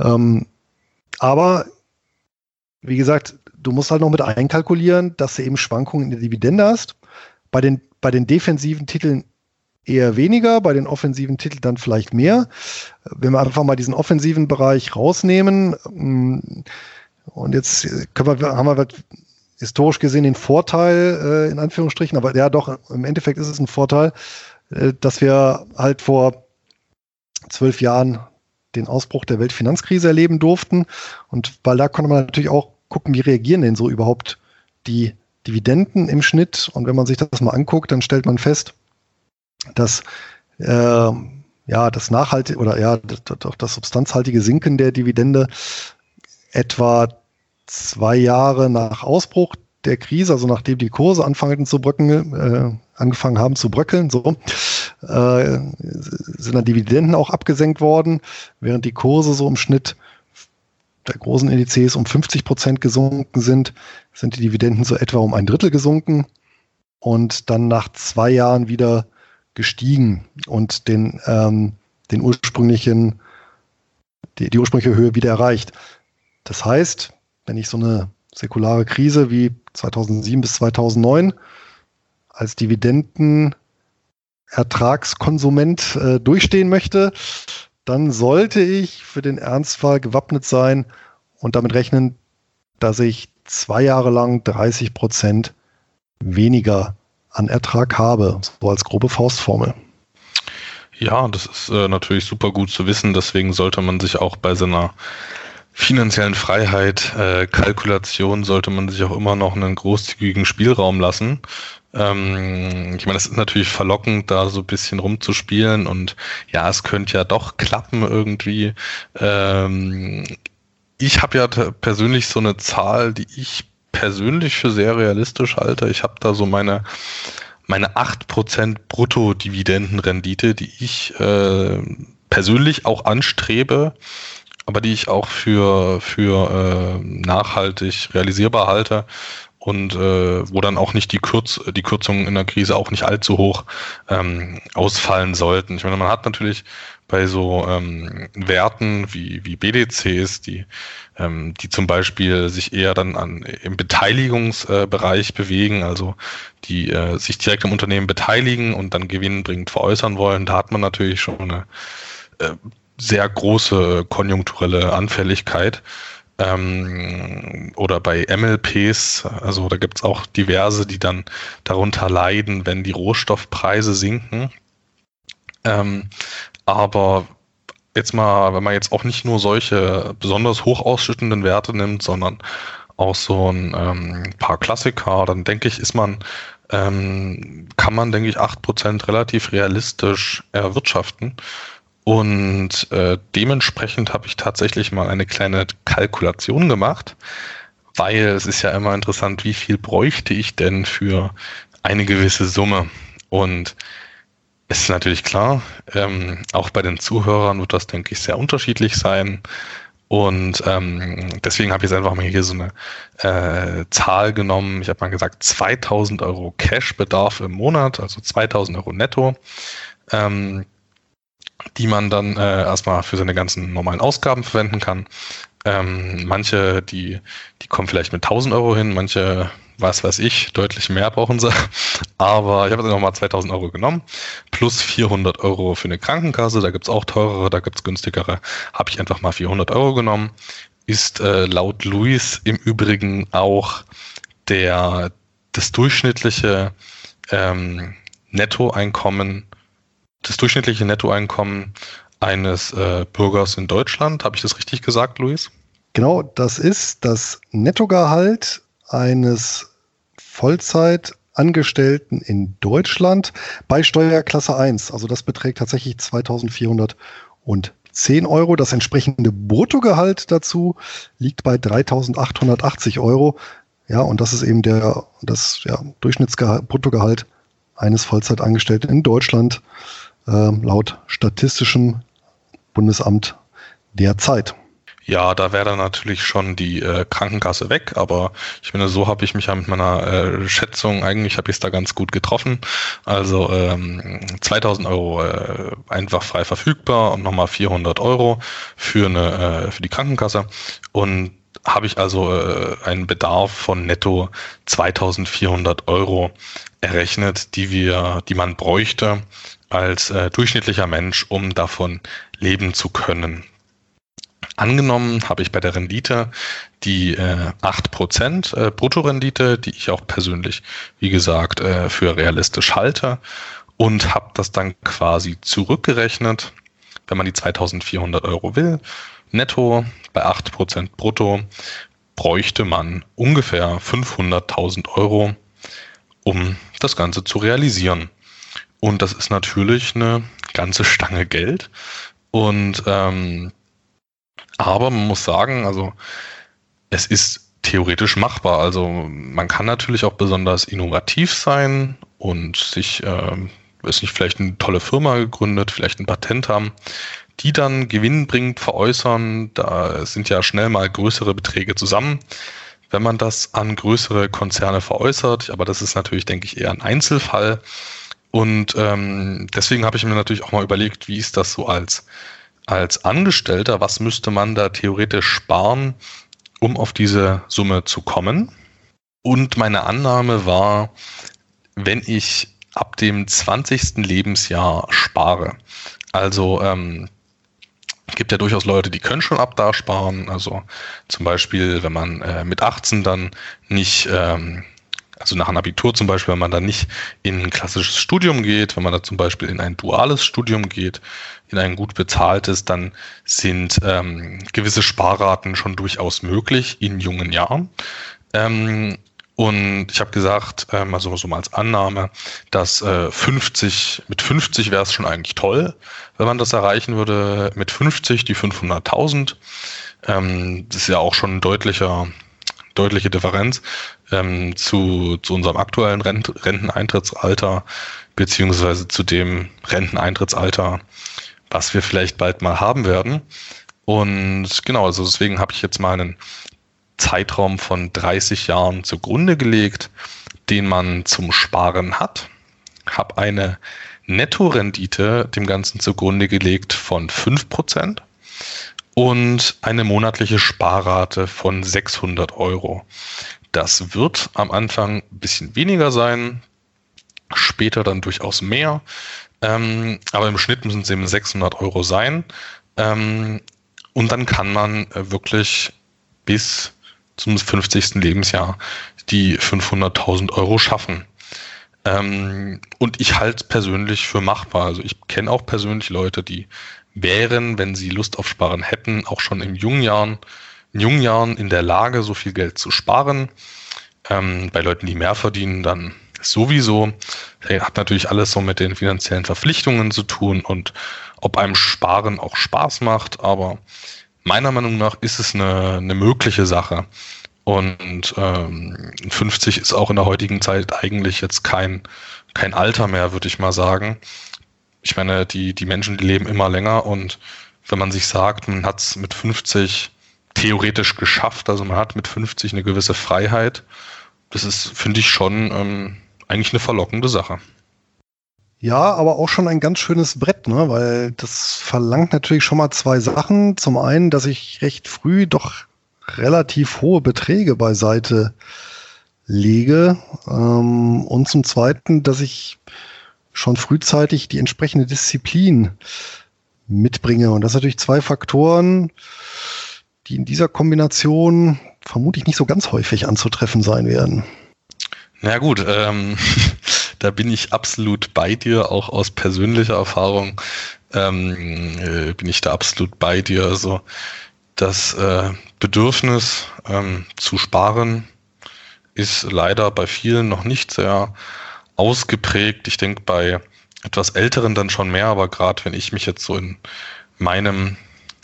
aber wie gesagt, du musst halt noch mit einkalkulieren, dass du eben Schwankungen in der Dividende hast. Bei den defensiven Titeln eher weniger, bei den offensiven Titeln dann vielleicht mehr. Wenn wir einfach mal diesen offensiven Bereich rausnehmen und jetzt haben wir historisch gesehen den Vorteil, in Anführungsstrichen, aber ja doch, im Endeffekt ist es ein Vorteil, dass wir halt vor 12 Jahren den Ausbruch der Weltfinanzkrise erleben durften. Und weil da konnte man natürlich auch gucken, wie reagieren denn so überhaupt die Dividenden im Schnitt. Und wenn man sich das mal anguckt, dann stellt man fest, dass das nachhaltige oder das substanzhaltige Sinken der Dividende etwa 2 Jahre nach Ausbruch der Krise, also nachdem die Kurse angefangen haben zu bröckeln, sind dann Dividenden auch abgesenkt worden, während die Kurse so im Schnitt der großen Indizes um 50% gesunken sind die Dividenden so etwa um 1/3 gesunken und dann nach 2 Jahren wieder gestiegen und die ursprüngliche Höhe wieder erreicht. Das heißt, wenn ich so eine säkulare Krise wie 2007 bis 2009 als Dividendenertragskonsument durchstehen möchte, dann sollte ich für den Ernstfall gewappnet sein und damit rechnen, dass ich 2 Jahre lang 30% weniger an Ertrag habe, so als grobe Faustformel. Ja, das ist natürlich super gut zu wissen, deswegen sollte man sich auch bei seiner finanziellen Freiheit, Kalkulation, sollte man sich auch immer noch einen großzügigen Spielraum lassen. Ich meine, es ist natürlich verlockend, da so ein bisschen rumzuspielen und ja, es könnte ja doch klappen irgendwie. Ich habe ja persönlich so eine Zahl, die ich persönlich für sehr realistisch halte. Ich habe da so meine 8% Brutto-Dividendenrendite, die ich persönlich auch anstrebe, aber die ich auch für nachhaltig realisierbar halte und wo dann auch nicht die Kürzungen in der Krise auch nicht allzu hoch ausfallen sollten. Ich meine, man hat natürlich bei so Werten wie BDCs, die zum Beispiel sich eher dann im Beteiligungsbereich bewegen, also die sich direkt im Unternehmen beteiligen und dann gewinnbringend veräußern wollen, da hat man natürlich schon eine sehr große konjunkturelle Anfälligkeit. Oder bei MLPs, also da gibt es auch diverse, die dann darunter leiden, wenn die Rohstoffpreise sinken. Aber jetzt mal, wenn man jetzt auch nicht nur solche besonders hoch ausschüttenden Werte nimmt, sondern auch so ein paar Klassiker, dann denke ich, kann man, denke ich, 8% relativ realistisch erwirtschaften. Und dementsprechend habe ich tatsächlich mal eine kleine Kalkulation gemacht, weil es ist ja immer interessant, wie viel bräuchte ich denn für eine gewisse Summe. Und es ist natürlich klar, auch bei den Zuhörern wird das, denke ich, sehr unterschiedlich sein. Und deswegen habe ich jetzt einfach mal hier so eine Zahl genommen. Ich habe mal gesagt, 2.000 Euro Cashbedarf im Monat, also 2.000 Euro netto. Die man dann erstmal für seine ganzen normalen Ausgaben verwenden kann. Manche, die kommen vielleicht mit 1.000 Euro hin, manche, was weiß ich, deutlich mehr brauchen sie. Aber ich habe jetzt nochmal 2.000 Euro genommen, plus 400 Euro für eine Krankenkasse, da gibt es auch teurere, da gibt es günstigere, habe ich einfach mal 400 Euro genommen. Ist laut Luis im Übrigen auch das durchschnittliche Nettoeinkommen eines Bürgers in Deutschland. Habe ich das richtig gesagt, Luis? Genau, das ist das Nettogehalt eines Vollzeitangestellten in Deutschland bei Steuerklasse 1. Also das beträgt tatsächlich 2.410 Euro. Das entsprechende Bruttogehalt dazu liegt bei 3.880 Euro. Ja, und das ist eben das Durchschnittsbruttogehalt eines Vollzeitangestellten in Deutschland laut Statistischem Bundesamt derzeit. Ja, da wäre dann natürlich schon die Krankenkasse weg, aber ich finde, so habe ich mich ja mit meiner Schätzung, eigentlich habe ich es da ganz gut getroffen. Also 2.000 Euro einfach frei verfügbar und nochmal 400 Euro für die Krankenkasse und habe ich also einen Bedarf von netto 2.400 Euro errechnet, die man bräuchte als durchschnittlicher Mensch, um davon leben zu können. Angenommen habe ich bei der Rendite die 8% Bruttorendite, die ich auch persönlich, wie gesagt, für realistisch halte und habe das dann quasi zurückgerechnet, wenn man die 2.400 Euro will. Netto bei 8% brutto bräuchte man ungefähr 500.000 Euro, um das Ganze zu realisieren. Und das ist natürlich eine ganze Stange Geld. Und aber man muss sagen, also es ist theoretisch machbar. Also man kann natürlich auch besonders innovativ sein und sich, weiß nicht, vielleicht eine tolle Firma gegründet, vielleicht ein Patent haben, die dann gewinnbringend veräußern. Da sind ja schnell mal größere Beträge zusammen, wenn man das an größere Konzerne veräußert. Aber das ist natürlich, denke ich, eher ein Einzelfall. Und deswegen habe ich mir natürlich auch mal überlegt, wie ist das so als Angestellter? Was müsste man da theoretisch sparen, um auf diese Summe zu kommen? Und meine Annahme war, wenn ich ab dem 20. Lebensjahr spare, also gibt ja durchaus Leute, die können schon ab da sparen, also zum Beispiel, wenn man mit 18 dann nicht, also nach einem Abitur zum Beispiel, wenn man dann nicht in ein klassisches Studium geht, wenn man da zum Beispiel in ein duales Studium geht, in ein gut bezahltes, dann sind gewisse Sparraten schon durchaus möglich in jungen Jahren. Und ich habe gesagt, also so mal als Annahme, dass mit 50 wäre es schon eigentlich toll, wenn man das erreichen würde. Mit 50 die 500.000. Das ist ja auch schon eine deutliche Differenz zu unserem aktuellen Renteneintrittsalter beziehungsweise zu dem Renteneintrittsalter, was wir vielleicht bald mal haben werden. Und genau, also deswegen habe ich jetzt mal einen Zeitraum von 30 Jahren zugrunde gelegt, den man zum Sparen hat. Habe eine Nettorendite dem Ganzen zugrunde gelegt von 5% und eine monatliche Sparrate von 600 Euro. Das wird am Anfang ein bisschen weniger sein, später dann durchaus mehr, aber im Schnitt müssen es eben 600 Euro sein. Und dann kann man wirklich bis zum 50. Lebensjahr die 500.000 Euro schaffen. Und ich halte es persönlich für machbar. Also ich kenne auch persönlich Leute, die wären, wenn sie Lust auf Sparen hätten, auch schon in jungen Jahren in der Lage, so viel Geld zu sparen. Bei Leuten, die mehr verdienen, dann sowieso. Hat natürlich alles so mit den finanziellen Verpflichtungen zu tun und ob einem Sparen auch Spaß macht, aber meiner Meinung nach ist es eine mögliche Sache. Und 50 ist auch in der heutigen Zeit eigentlich jetzt kein Alter mehr, würde ich mal sagen. Ich meine, die Menschen, die leben immer länger und wenn man sich sagt, man hat es mit 50 theoretisch geschafft, also man hat mit 50 eine gewisse Freiheit, das ist, finde ich, schon eigentlich eine verlockende Sache. Ja, aber auch schon ein ganz schönes Brett, ne? Weil das verlangt natürlich schon mal zwei Sachen. Zum einen, dass ich recht früh doch relativ hohe Beträge beiseite lege und zum zweiten, dass ich schon frühzeitig die entsprechende Disziplin mitbringe. Und das sind natürlich zwei Faktoren, die in dieser Kombination vermutlich nicht so ganz häufig anzutreffen sein werden. Na gut, da bin ich absolut bei dir, auch aus persönlicher Erfahrung bin ich da absolut bei dir. Also das Bedürfnis zu sparen ist leider bei vielen noch nicht sehr ausgeprägt. Ich denke bei etwas Älteren dann schon mehr, aber gerade wenn ich mich jetzt so in bei meinen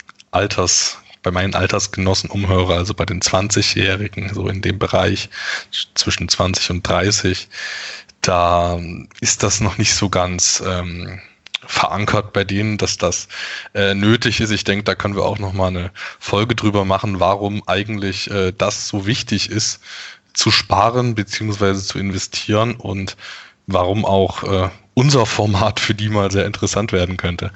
Altersgenossen umhöre, also bei den 20-Jährigen, so in dem Bereich zwischen 20 und 30, da ist das noch nicht so ganz verankert bei denen, dass das nötig ist. Ich denke, da können wir auch nochmal eine Folge drüber machen, warum eigentlich das so wichtig ist, zu sparen bzw. zu investieren und warum auch unser Format für die mal sehr interessant werden könnte.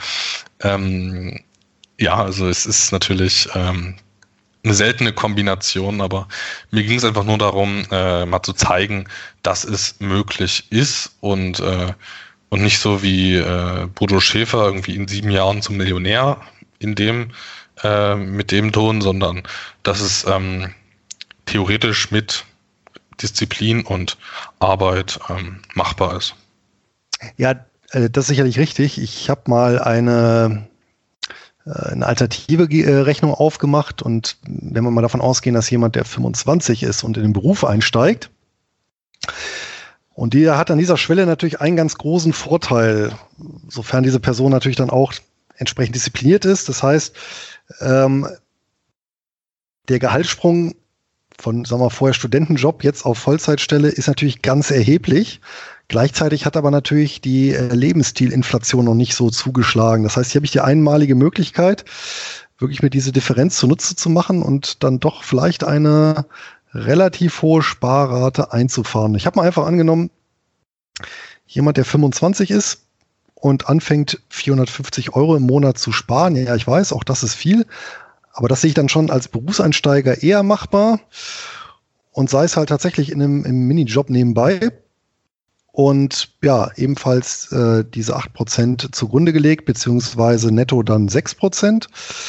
Ja, also es ist natürlich eine seltene Kombination, aber mir ging es einfach nur darum, mal zu zeigen, dass es möglich ist und nicht so wie Bodo Schäfer irgendwie in 7 Jahren zum Millionär mit dem Ton, sondern dass es theoretisch mit Disziplin und Arbeit machbar ist. Ja, das ist sicherlich richtig. Ich habe mal eine alternative Rechnung aufgemacht und wenn wir mal davon ausgehen, dass jemand, der 25 ist und in den Beruf einsteigt, und der hat an dieser Schwelle natürlich einen ganz großen Vorteil, sofern diese Person natürlich dann auch entsprechend diszipliniert ist. Das heißt, der Gehaltssprung von, sagen wir, vorher Studentenjob jetzt auf Vollzeitstelle ist natürlich ganz erheblich. Gleichzeitig hat aber natürlich die Lebensstilinflation noch nicht so zugeschlagen. Das heißt, hier habe ich die einmalige Möglichkeit, wirklich mir diese Differenz zunutze zu machen und dann doch vielleicht eine relativ hohe Sparrate einzufahren. Ich habe mal einfach angenommen, jemand, der 25 ist und anfängt 450 € im Monat zu sparen. Ja, ich weiß, auch das ist viel, aber das sehe ich dann schon als Berufseinsteiger eher machbar und sei es halt tatsächlich im Minijob nebenbei. Und ja, ebenfalls diese 8% zugrunde gelegt, beziehungsweise netto dann 6%.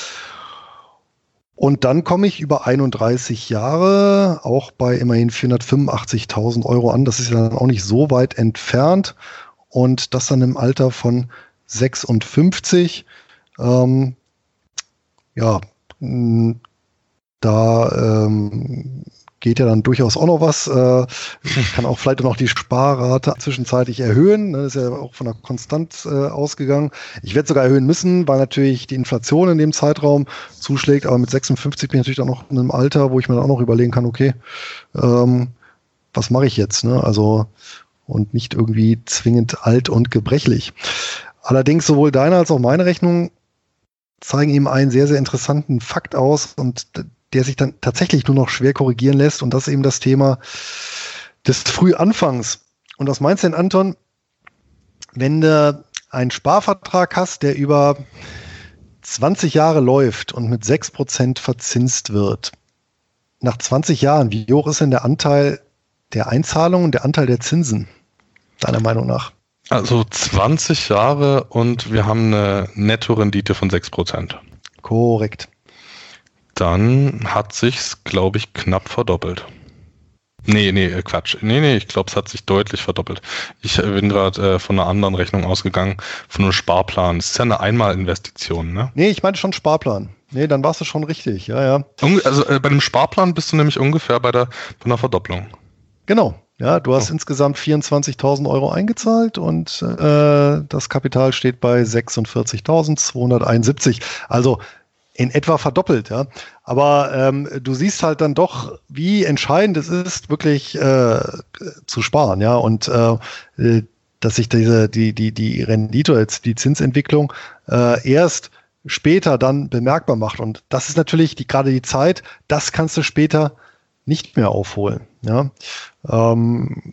Und dann komme ich über 31 Jahre auch bei immerhin 485.000 € an. Das ist ja dann auch nicht so weit entfernt. Und das dann im Alter von 56. Da geht ja dann durchaus auch noch was. Ich kann auch vielleicht noch die Sparrate zwischenzeitlich erhöhen. Das ist ja auch von der Konstant ausgegangen. Ich werde sogar erhöhen müssen, weil natürlich die Inflation in dem Zeitraum zuschlägt. Aber mit 56 bin ich natürlich dann noch in einem Alter, wo ich mir dann auch noch überlegen kann, okay, was mache ich jetzt? Ne? Also, und nicht irgendwie zwingend alt und gebrechlich. Allerdings sowohl deine als auch meine Rechnung zeigen eben einen sehr, sehr interessanten Fakt aus und der sich dann tatsächlich nur noch schwer korrigieren lässt. Und das ist eben das Thema des Frühanfangs. Und was meinst du denn, Anton, wenn du einen Sparvertrag hast, der über 20 Jahre läuft und mit 6% verzinst wird? Nach 20 Jahren, wie hoch ist denn der Anteil der Einzahlungen und der Anteil der Zinsen, deiner Meinung nach? Also 20 Jahre und wir haben eine Nettorendite von 6%. Korrekt. Dann hat sich's, glaube ich, knapp verdoppelt. Nee, Quatsch. Nee, ich glaube, es hat sich deutlich verdoppelt. Ich bin gerade von einer anderen Rechnung ausgegangen, von einem Sparplan. Es ist ja eine Einmalinvestition, ne? Nee, ich meine schon Sparplan. Nee, dann warst du schon richtig, ja. Also bei dem Sparplan bist du nämlich ungefähr bei einer Verdopplung. Genau. Ja, du hast insgesamt 24.000 € eingezahlt und das Kapital steht bei 46.271. Also in etwa verdoppelt, ja. Aber du siehst halt dann doch, wie entscheidend es ist, wirklich zu sparen, ja. Und dass sich die Rendite, jetzt die Zinsentwicklung erst später dann bemerkbar macht. Und das ist natürlich gerade die Zeit, das kannst du später nicht mehr aufholen, ja. Dann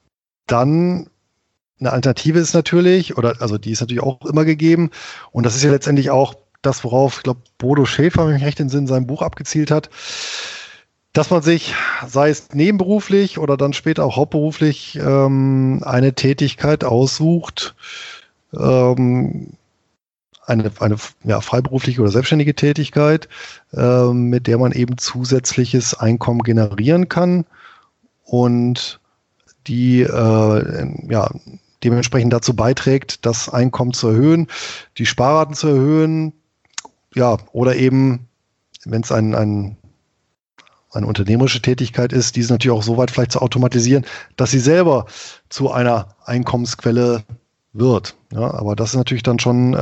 eine Alternative ist natürlich, also die ist natürlich auch immer gegeben. Und das ist ja letztendlich auch das, worauf, ich glaube, Bodo Schäfer, wenn ich mich recht in seinem Buch abgezielt hat, dass man sich, sei es nebenberuflich oder dann später auch hauptberuflich, eine Tätigkeit aussucht, eine freiberufliche oder selbstständige Tätigkeit, mit der man eben zusätzliches Einkommen generieren kann und die dementsprechend dazu beiträgt, das Einkommen zu erhöhen, die Sparraten zu erhöhen, ja, oder eben, wenn es eine unternehmerische Tätigkeit ist, diese natürlich auch so weit vielleicht zu automatisieren, dass sie selber zu einer Einkommensquelle wird. Ja, aber das ist natürlich dann schon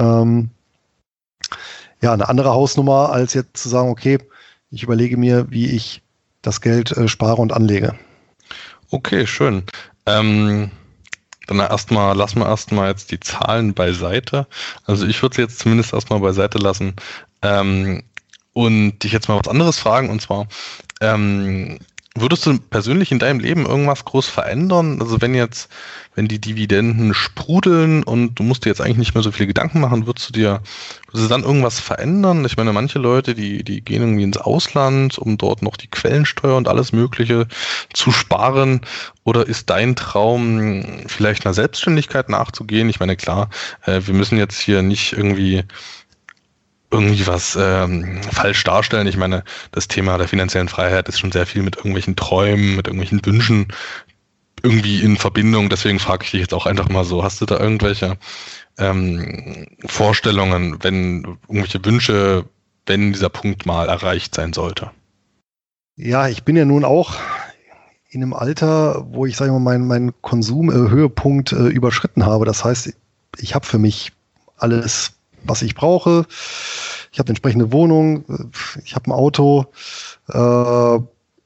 eine andere Hausnummer, als jetzt zu sagen, okay, ich überlege mir, wie ich das Geld spare und anlege. Okay, schön. Dann lassen wir erstmal jetzt die Zahlen beiseite. Also ich würde sie jetzt zumindest erstmal beiseite lassen und dich jetzt mal was anderes fragen, und zwar, würdest du persönlich in deinem Leben irgendwas groß verändern? Also wenn die Dividenden sprudeln und du musst dir jetzt eigentlich nicht mehr so viele Gedanken machen, würdest du dann irgendwas verändern? Ich meine, manche Leute, die gehen irgendwie ins Ausland, um dort noch die Quellensteuer und alles Mögliche zu sparen. Oder ist dein Traum, vielleicht einer Selbstständigkeit nachzugehen? Ich meine, klar, wir müssen jetzt hier nicht irgendwie was falsch darstellen. Ich meine, das Thema der finanziellen Freiheit ist schon sehr viel mit irgendwelchen Träumen, mit irgendwelchen Wünschen irgendwie in Verbindung. Deswegen frage ich dich jetzt auch einfach mal so, hast du da irgendwelche Vorstellungen, irgendwelche Wünsche, wenn dieser Punkt mal erreicht sein sollte? Ja, ich bin ja nun auch in einem Alter, wo ich, sage mal, meinen Konsumhöhepunkt überschritten habe. Das heißt, ich habe für mich alles, was ich brauche. Ich habe eine entsprechende Wohnung, ich habe ein Auto,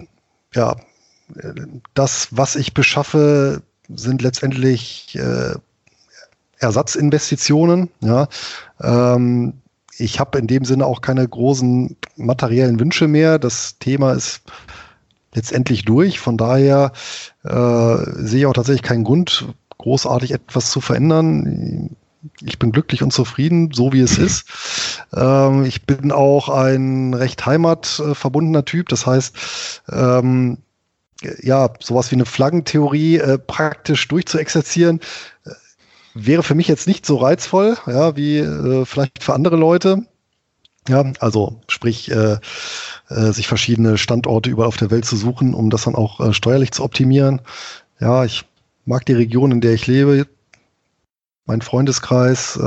das, was ich beschaffe, sind letztendlich Ersatzinvestitionen. Ja. Ich habe in dem Sinne auch keine großen materiellen Wünsche mehr. Das Thema ist letztendlich durch. Von daher sehe ich auch tatsächlich keinen Grund, großartig etwas zu verändern. Ich bin glücklich und zufrieden, so wie es ist. Ich bin auch ein recht heimatverbundener Typ. Das heißt, sowas wie eine Flaggentheorie praktisch durchzuexerzieren, wäre für mich jetzt nicht so reizvoll, wie vielleicht für andere Leute. Ja, also sprich, sich verschiedene Standorte überall auf der Welt zu suchen, um das dann auch steuerlich zu optimieren. Ja, ich mag die Region, in der ich lebe, mein Freundeskreis,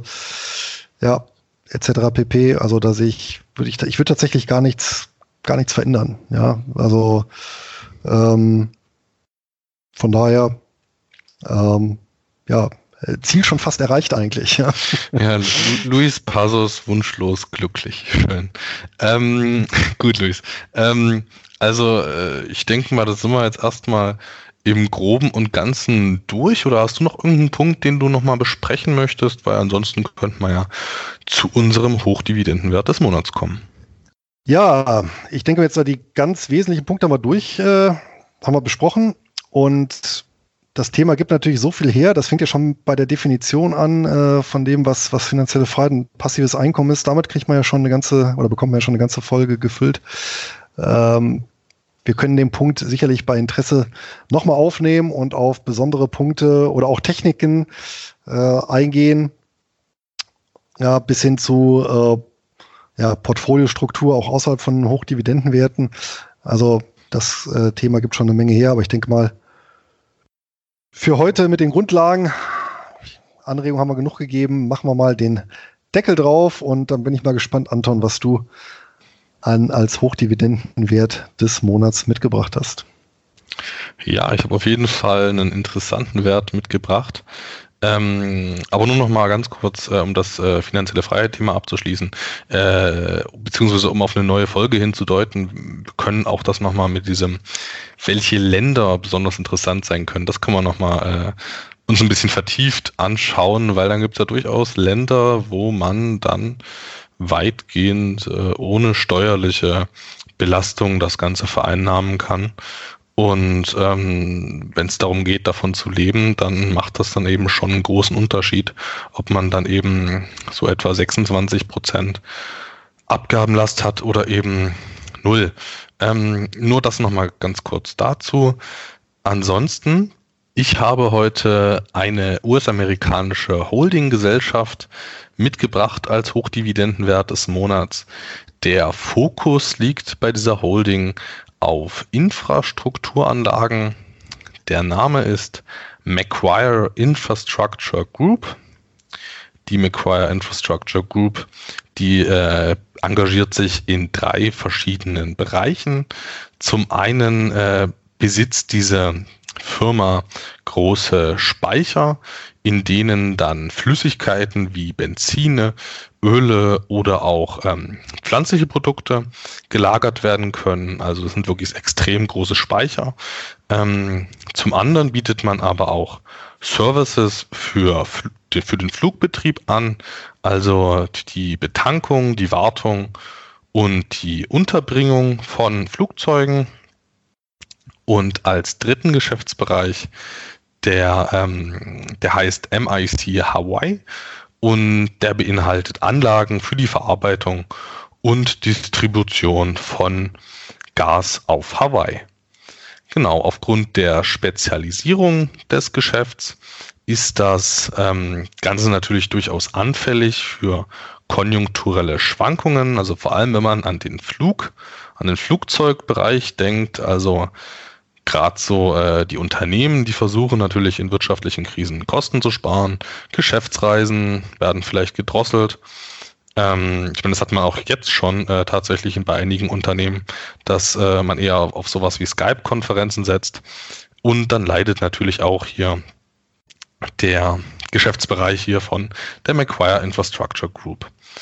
etc. pp. Also da ich würde tatsächlich gar nichts verändern. Ja, also von daher, Ziel schon fast erreicht eigentlich. Ja, Luis Passos, wunschlos glücklich. Schön. Gut, Luis. Ich denke mal, das sind wir jetzt erstmal im Groben und Ganzen durch, oder hast du noch irgendeinen Punkt, den du nochmal besprechen möchtest? Weil ansonsten könnten wir ja zu unserem Hochdividendenwert des Monats kommen. Ja, ich denke jetzt die ganz wesentlichen Punkte haben wir besprochen, und das Thema gibt natürlich so viel her. Das fängt ja schon bei der Definition an, von dem, was finanzielle Freiheit und passives Einkommen ist. Damit bekommt man ja schon eine ganze Folge gefüllt. Wir können den Punkt sicherlich bei Interesse nochmal aufnehmen und auf besondere Punkte oder auch Techniken eingehen. Ja, bis hin zu Portfoliostruktur auch außerhalb von Hochdividendenwerten. Also das Thema gibt schon eine Menge her, aber ich denke mal, für heute mit den Grundlagen, Anregungen haben wir genug gegeben, machen wir mal den Deckel drauf, und dann bin ich mal gespannt, Anton, was du als Hochdividendenwert des Monats mitgebracht hast. Ja, ich habe auf jeden Fall einen interessanten Wert mitgebracht. Aber nur noch mal ganz kurz, um das finanzielle Freiheit-Thema abzuschließen, beziehungsweise um auf eine neue Folge hinzudeuten, wir können auch das nochmal mit diesem, welche Länder besonders interessant sein können, das können wir nochmal uns ein bisschen vertieft anschauen, weil dann gibt es ja durchaus Länder, wo man dann weitgehend ohne steuerliche Belastung das Ganze vereinnahmen kann. Und wenn es darum geht, davon zu leben, dann macht das dann eben schon einen großen Unterschied, ob man dann eben so etwa 26% Abgabenlast hat oder eben 0. Nur das nochmal ganz kurz dazu. Ansonsten, ich habe heute eine US-amerikanische Holding-Gesellschaft mitgebracht als Hochdividendenwert des Monats. Der Fokus liegt bei dieser Holding auf Infrastrukturanlagen. Der Name ist Macquarie Infrastructure Group. Die Macquarie Infrastructure Group, die engagiert sich in 3 verschiedenen Bereichen. Zum einen besitzt diese Firma große Speicher, in denen dann Flüssigkeiten wie Benzine, Öle oder auch pflanzliche Produkte gelagert werden können. Also das sind wirklich extrem große Speicher. Zum anderen bietet man aber auch Services für den Flugbetrieb an, also die Betankung, die Wartung und die Unterbringung von Flugzeugen. Und als dritten Geschäftsbereich, der heißt MIC Hawaii, und der beinhaltet Anlagen für die Verarbeitung und Distribution von Gas auf Hawaii. Genau, aufgrund der Spezialisierung des Geschäfts ist das Ganze natürlich durchaus anfällig für konjunkturelle Schwankungen, also vor allem wenn man an den Flugzeugbereich denkt, also gerade so die Unternehmen, die versuchen natürlich in wirtschaftlichen Krisen Kosten zu sparen. Geschäftsreisen werden vielleicht gedrosselt. Ich meine, das hat man auch jetzt schon tatsächlich bei einigen Unternehmen, dass man eher auf sowas wie Skype-Konferenzen setzt. Und dann leidet natürlich auch hier der Geschäftsbereich hier von der Macquarie Infrastructure Group.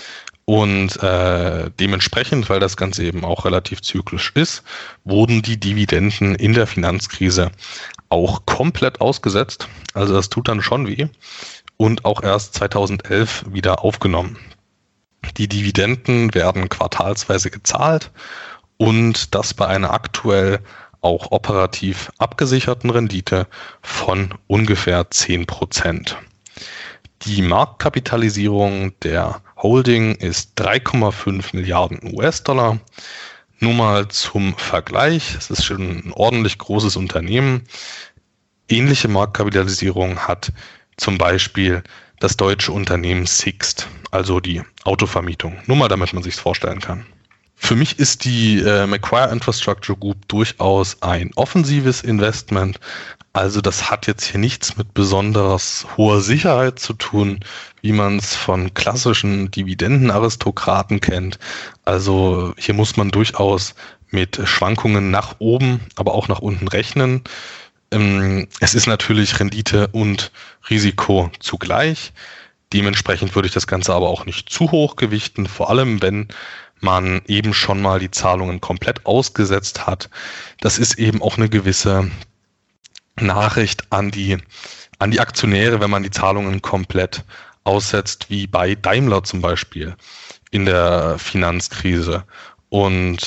Und dementsprechend, weil das Ganze eben auch relativ zyklisch ist, wurden die Dividenden in der Finanzkrise auch komplett ausgesetzt. Also das tut dann schon weh. Und auch erst 2011 wieder aufgenommen. Die Dividenden werden quartalsweise gezahlt und das bei einer aktuell auch operativ abgesicherten Rendite von ungefähr 10%. Die Marktkapitalisierung der Holding ist 3,5 Milliarden US-Dollar. Nur mal zum Vergleich, es ist schon ein ordentlich großes Unternehmen. Ähnliche Marktkapitalisierung hat zum Beispiel das deutsche Unternehmen Sixt, also die Autovermietung. Nur mal, damit man sich es vorstellen kann. Für mich ist die Macquarie Infrastructure Group durchaus ein offensives Investment. Also das hat jetzt hier nichts mit besonders hoher Sicherheit zu tun, wie man es von klassischen Dividendenaristokraten kennt. Also hier muss man durchaus mit Schwankungen nach oben, aber auch nach unten rechnen. Es ist natürlich Rendite und Risiko zugleich. Dementsprechend würde ich das Ganze aber auch nicht zu hoch gewichten, vor allem wenn man eben schon mal die Zahlungen komplett ausgesetzt hat. Das ist eben auch eine gewisse Nachricht an die Aktionäre, wenn man die Zahlungen komplett aussetzt, wie bei Daimler zum Beispiel in der Finanzkrise. Und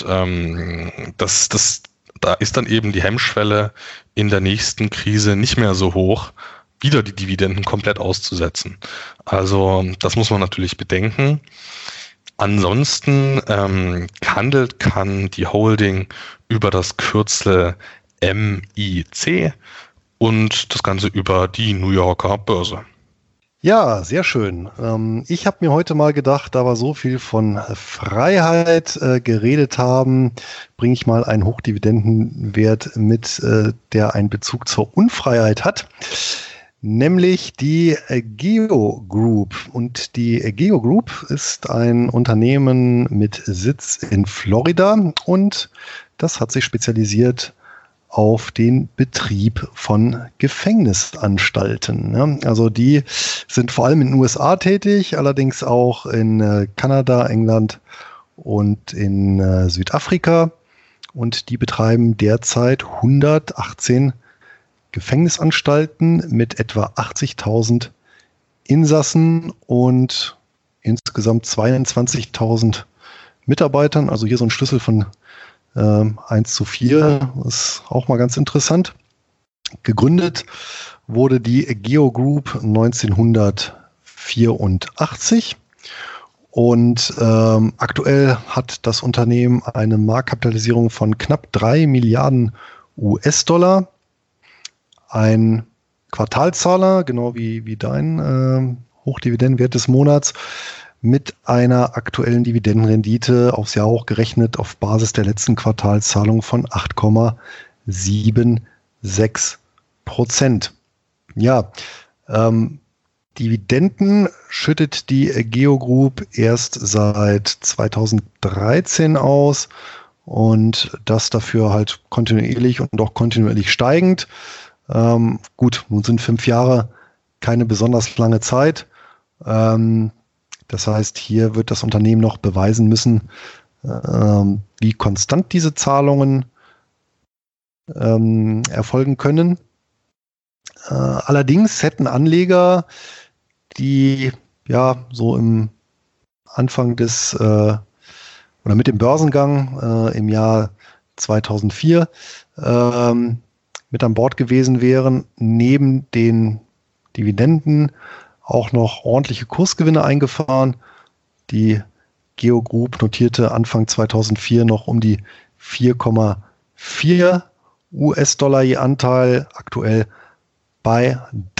da ist dann eben die Hemmschwelle in der nächsten Krise nicht mehr so hoch, wieder die Dividenden komplett auszusetzen. Also das muss man natürlich bedenken. Ansonsten kann die Holding über das Kürzel MIC und das Ganze über die New Yorker Börse. Ja, sehr schön. Ich habe mir heute mal gedacht, da wir so viel von Freiheit geredet haben, bringe ich mal einen Hochdividendenwert mit, der einen Bezug zur Unfreiheit hat, nämlich die GEO Group. Und die GEO Group ist ein Unternehmen mit Sitz in Florida und das hat sich spezialisiert auf den Betrieb von Gefängnisanstalten. Also die sind vor allem in den USA tätig, allerdings auch in Kanada, England und in Südafrika. Und die betreiben derzeit 118 Gefängnisanstalten mit etwa 80.000 Insassen und insgesamt 22.000 Mitarbeitern. Also hier so ein Schlüssel von 1:4, ist auch mal ganz interessant. Gegründet wurde die GEO Group 1984 und aktuell hat das Unternehmen eine Marktkapitalisierung von knapp 3 Milliarden US-Dollar. Ein Quartalzahler, genau wie dein Hochdividendenwert des Monats, mit einer aktuellen Dividendenrendite aufs Jahr hochgerechnet auf Basis der letzten Quartalszahlung von 8,76%. Ja, Dividenden schüttet die GEO Group erst seit 2013 aus und das dafür halt kontinuierlich und auch kontinuierlich steigend. Gut, nun sind 5 Jahre keine besonders lange Zeit. Das heißt, hier wird das Unternehmen noch beweisen müssen, wie konstant diese Zahlungen erfolgen können. Allerdings hätten Anleger, die ja so im Anfang des oder mit dem Börsengang im Jahr 2004 mit an Bord gewesen wären, neben den Dividenden auch noch ordentliche Kursgewinne eingefahren. Die GEO Group notierte Anfang 2004 noch um die 4,4 US-Dollar je Anteil, aktuell bei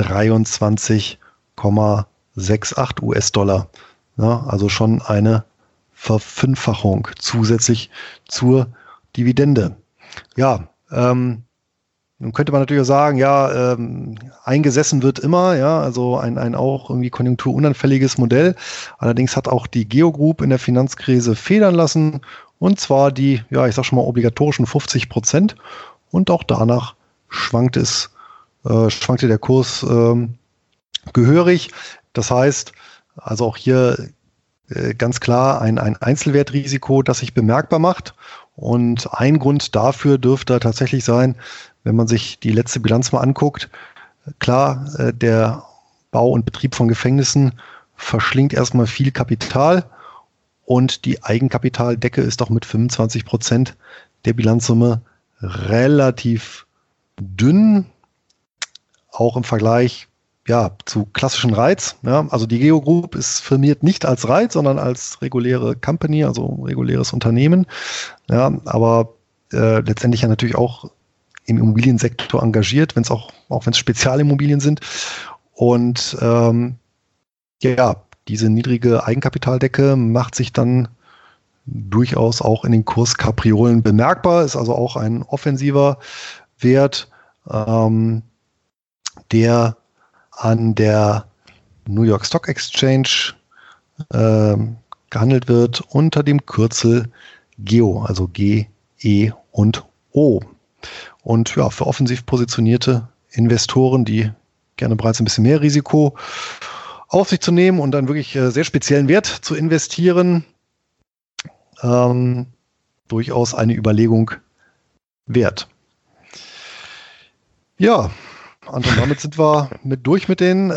23,68 US-Dollar. Ja, also schon eine Verfünffachung zusätzlich zur Dividende. Ja, nun könnte man natürlich auch sagen, ja, eingesessen wird immer, ja, also ein auch irgendwie konjunkturunanfälliges Modell. Allerdings hat auch die GEO Group in der Finanzkrise federn lassen, und zwar die, ja, ich sag schon mal, obligatorischen 50%. Und auch danach schwankte der Kurs gehörig. Das heißt, also auch hier ganz klar ein Einzelwertrisiko, das sich bemerkbar macht. Und ein Grund dafür dürfte tatsächlich sein, wenn man sich die letzte Bilanz mal anguckt. Klar, der Bau und Betrieb von Gefängnissen verschlingt erstmal viel Kapital und die Eigenkapitaldecke ist auch mit 25% der Bilanzsumme relativ dünn, auch im Vergleich zu klassischen REITs. Ja, also die Geo Group ist firmiert nicht als REIT, sondern als reguläre Company, also reguläres Unternehmen. Ja, aber letztendlich ja natürlich auch im Immobiliensektor engagiert, wenn es Spezialimmobilien sind. Und diese niedrige Eigenkapitaldecke macht sich dann durchaus auch in den Kurskapriolen bemerkbar, ist also auch ein offensiver Wert, der an der New York Stock Exchange gehandelt wird unter dem Kürzel GEO, also G, E und O. Und für offensiv positionierte Investoren, die gerne bereits ein bisschen mehr Risiko auf sich zu nehmen und dann wirklich sehr speziellen Wert zu investieren, durchaus eine Überlegung wert. Ja, Anton, damit sind wir durch mit den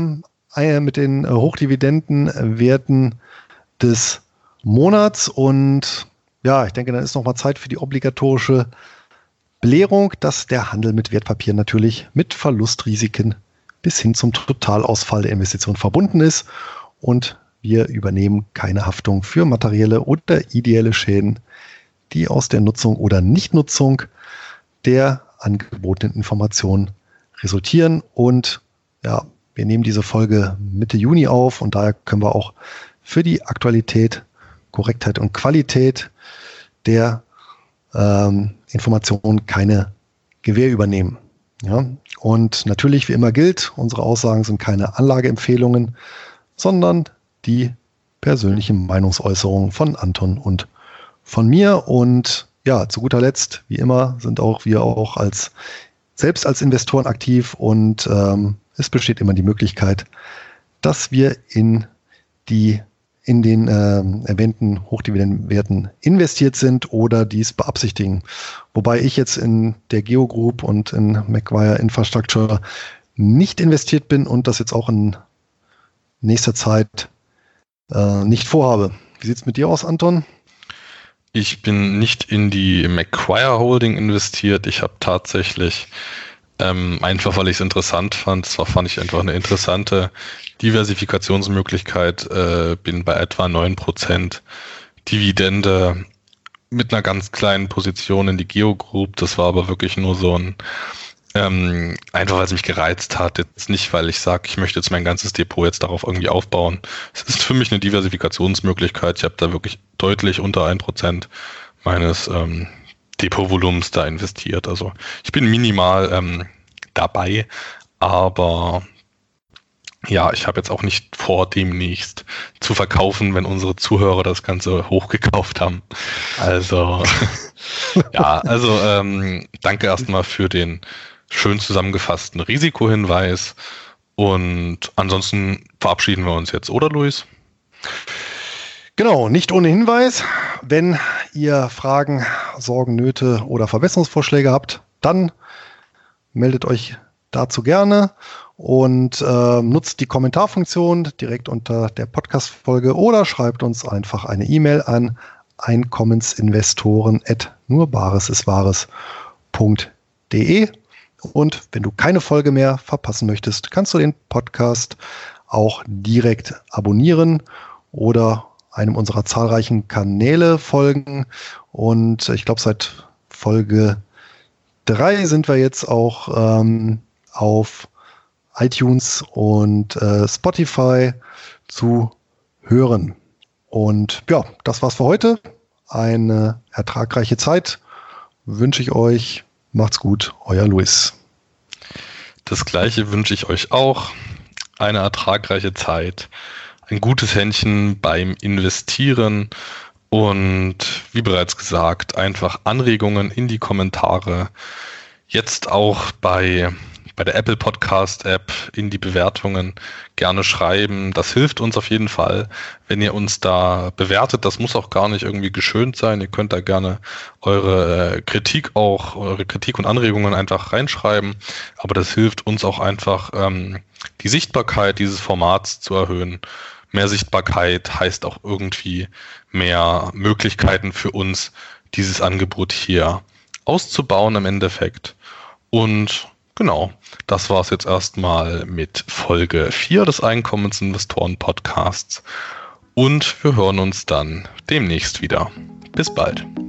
Hochdividendenwerten des Monats. Und ich denke, dann ist noch mal Zeit für die obligatorische Belehrung, dass der Handel mit Wertpapieren natürlich mit Verlustrisiken bis hin zum Totalausfall der Investition verbunden ist. Und wir übernehmen keine Haftung für materielle oder ideelle Schäden, die aus der Nutzung oder Nichtnutzung der angebotenen Informationen resultieren. Und wir nehmen diese Folge Mitte Juni auf und daher können wir auch für die Aktualität, Korrektheit und Qualität der Informationen keine Gewähr übernehmen. Ja? Und natürlich, wie immer gilt, unsere Aussagen sind keine Anlageempfehlungen, sondern die persönlichen Meinungsäußerungen von Anton und von mir. Und zu guter Letzt, wie immer, sind auch wir selbst als Investoren aktiv und es besteht immer die Möglichkeit, dass wir in den erwähnten Hochdividendenwerten investiert sind oder dies beabsichtigen. Wobei ich jetzt in der Geo Group und in Macquarie Infrastructure nicht investiert bin und das jetzt auch in nächster Zeit nicht vorhabe. Wie sieht es mit dir aus, Anton? Ich bin nicht in die Macquarie Holding investiert. Ich habe tatsächlich einfach, weil ich es interessant fand, fand ich einfach eine interessante Diversifikationsmöglichkeit, bin bei etwa 9% Dividende mit einer ganz kleinen Position in die Geo Group. Das war aber wirklich nur so ein, einfach weil es mich gereizt hat. Jetzt nicht, weil ich sage, ich möchte jetzt mein ganzes Depot jetzt darauf irgendwie aufbauen. Es ist für mich eine Diversifikationsmöglichkeit. Ich habe da wirklich deutlich unter 1% meines Depotvolumens da investiert. Also ich bin minimal dabei, aber ich habe jetzt auch nicht vor, demnächst zu verkaufen, wenn unsere Zuhörer das Ganze hochgekauft haben. Also danke erstmal für den schön zusammengefassten Risikohinweis und ansonsten verabschieden wir uns jetzt, oder Luis? Genau, nicht ohne Hinweis. Wenn ihr Fragen, Sorgen, Nöte oder Verbesserungsvorschläge habt, dann meldet euch dazu gerne und nutzt die Kommentarfunktion direkt unter der Podcast-Folge oder schreibt uns einfach eine E-Mail an einkommensinvestoren@nurbaresistwahres.de. Und wenn du keine Folge mehr verpassen möchtest, kannst du den Podcast auch direkt abonnieren oder einem unserer zahlreichen Kanäle folgen. Und ich glaube, seit Folge 3 sind wir jetzt auch auf iTunes und Spotify zu hören. Und das war's für heute. Eine ertragreiche Zeit wünsche ich euch. Macht's gut, euer Luis. Das Gleiche wünsche ich euch auch. Eine ertragreiche Zeit, ein gutes Händchen beim Investieren und wie bereits gesagt, einfach Anregungen in die Kommentare. Jetzt auch bei bei der Apple Podcast App in die Bewertungen gerne schreiben. Das hilft uns auf jeden Fall, wenn ihr uns da bewertet. Das muss auch gar nicht irgendwie geschönt sein. Ihr könnt da gerne eure Kritik und Anregungen einfach reinschreiben. Aber das hilft uns auch einfach, die Sichtbarkeit dieses Formats zu erhöhen. Mehr Sichtbarkeit heißt auch irgendwie mehr Möglichkeiten für uns, dieses Angebot hier auszubauen im Endeffekt. Und genau, das war es jetzt erstmal mit Folge 4 des Einkommensinvestoren-Podcasts. Und wir hören uns dann demnächst wieder. Bis bald.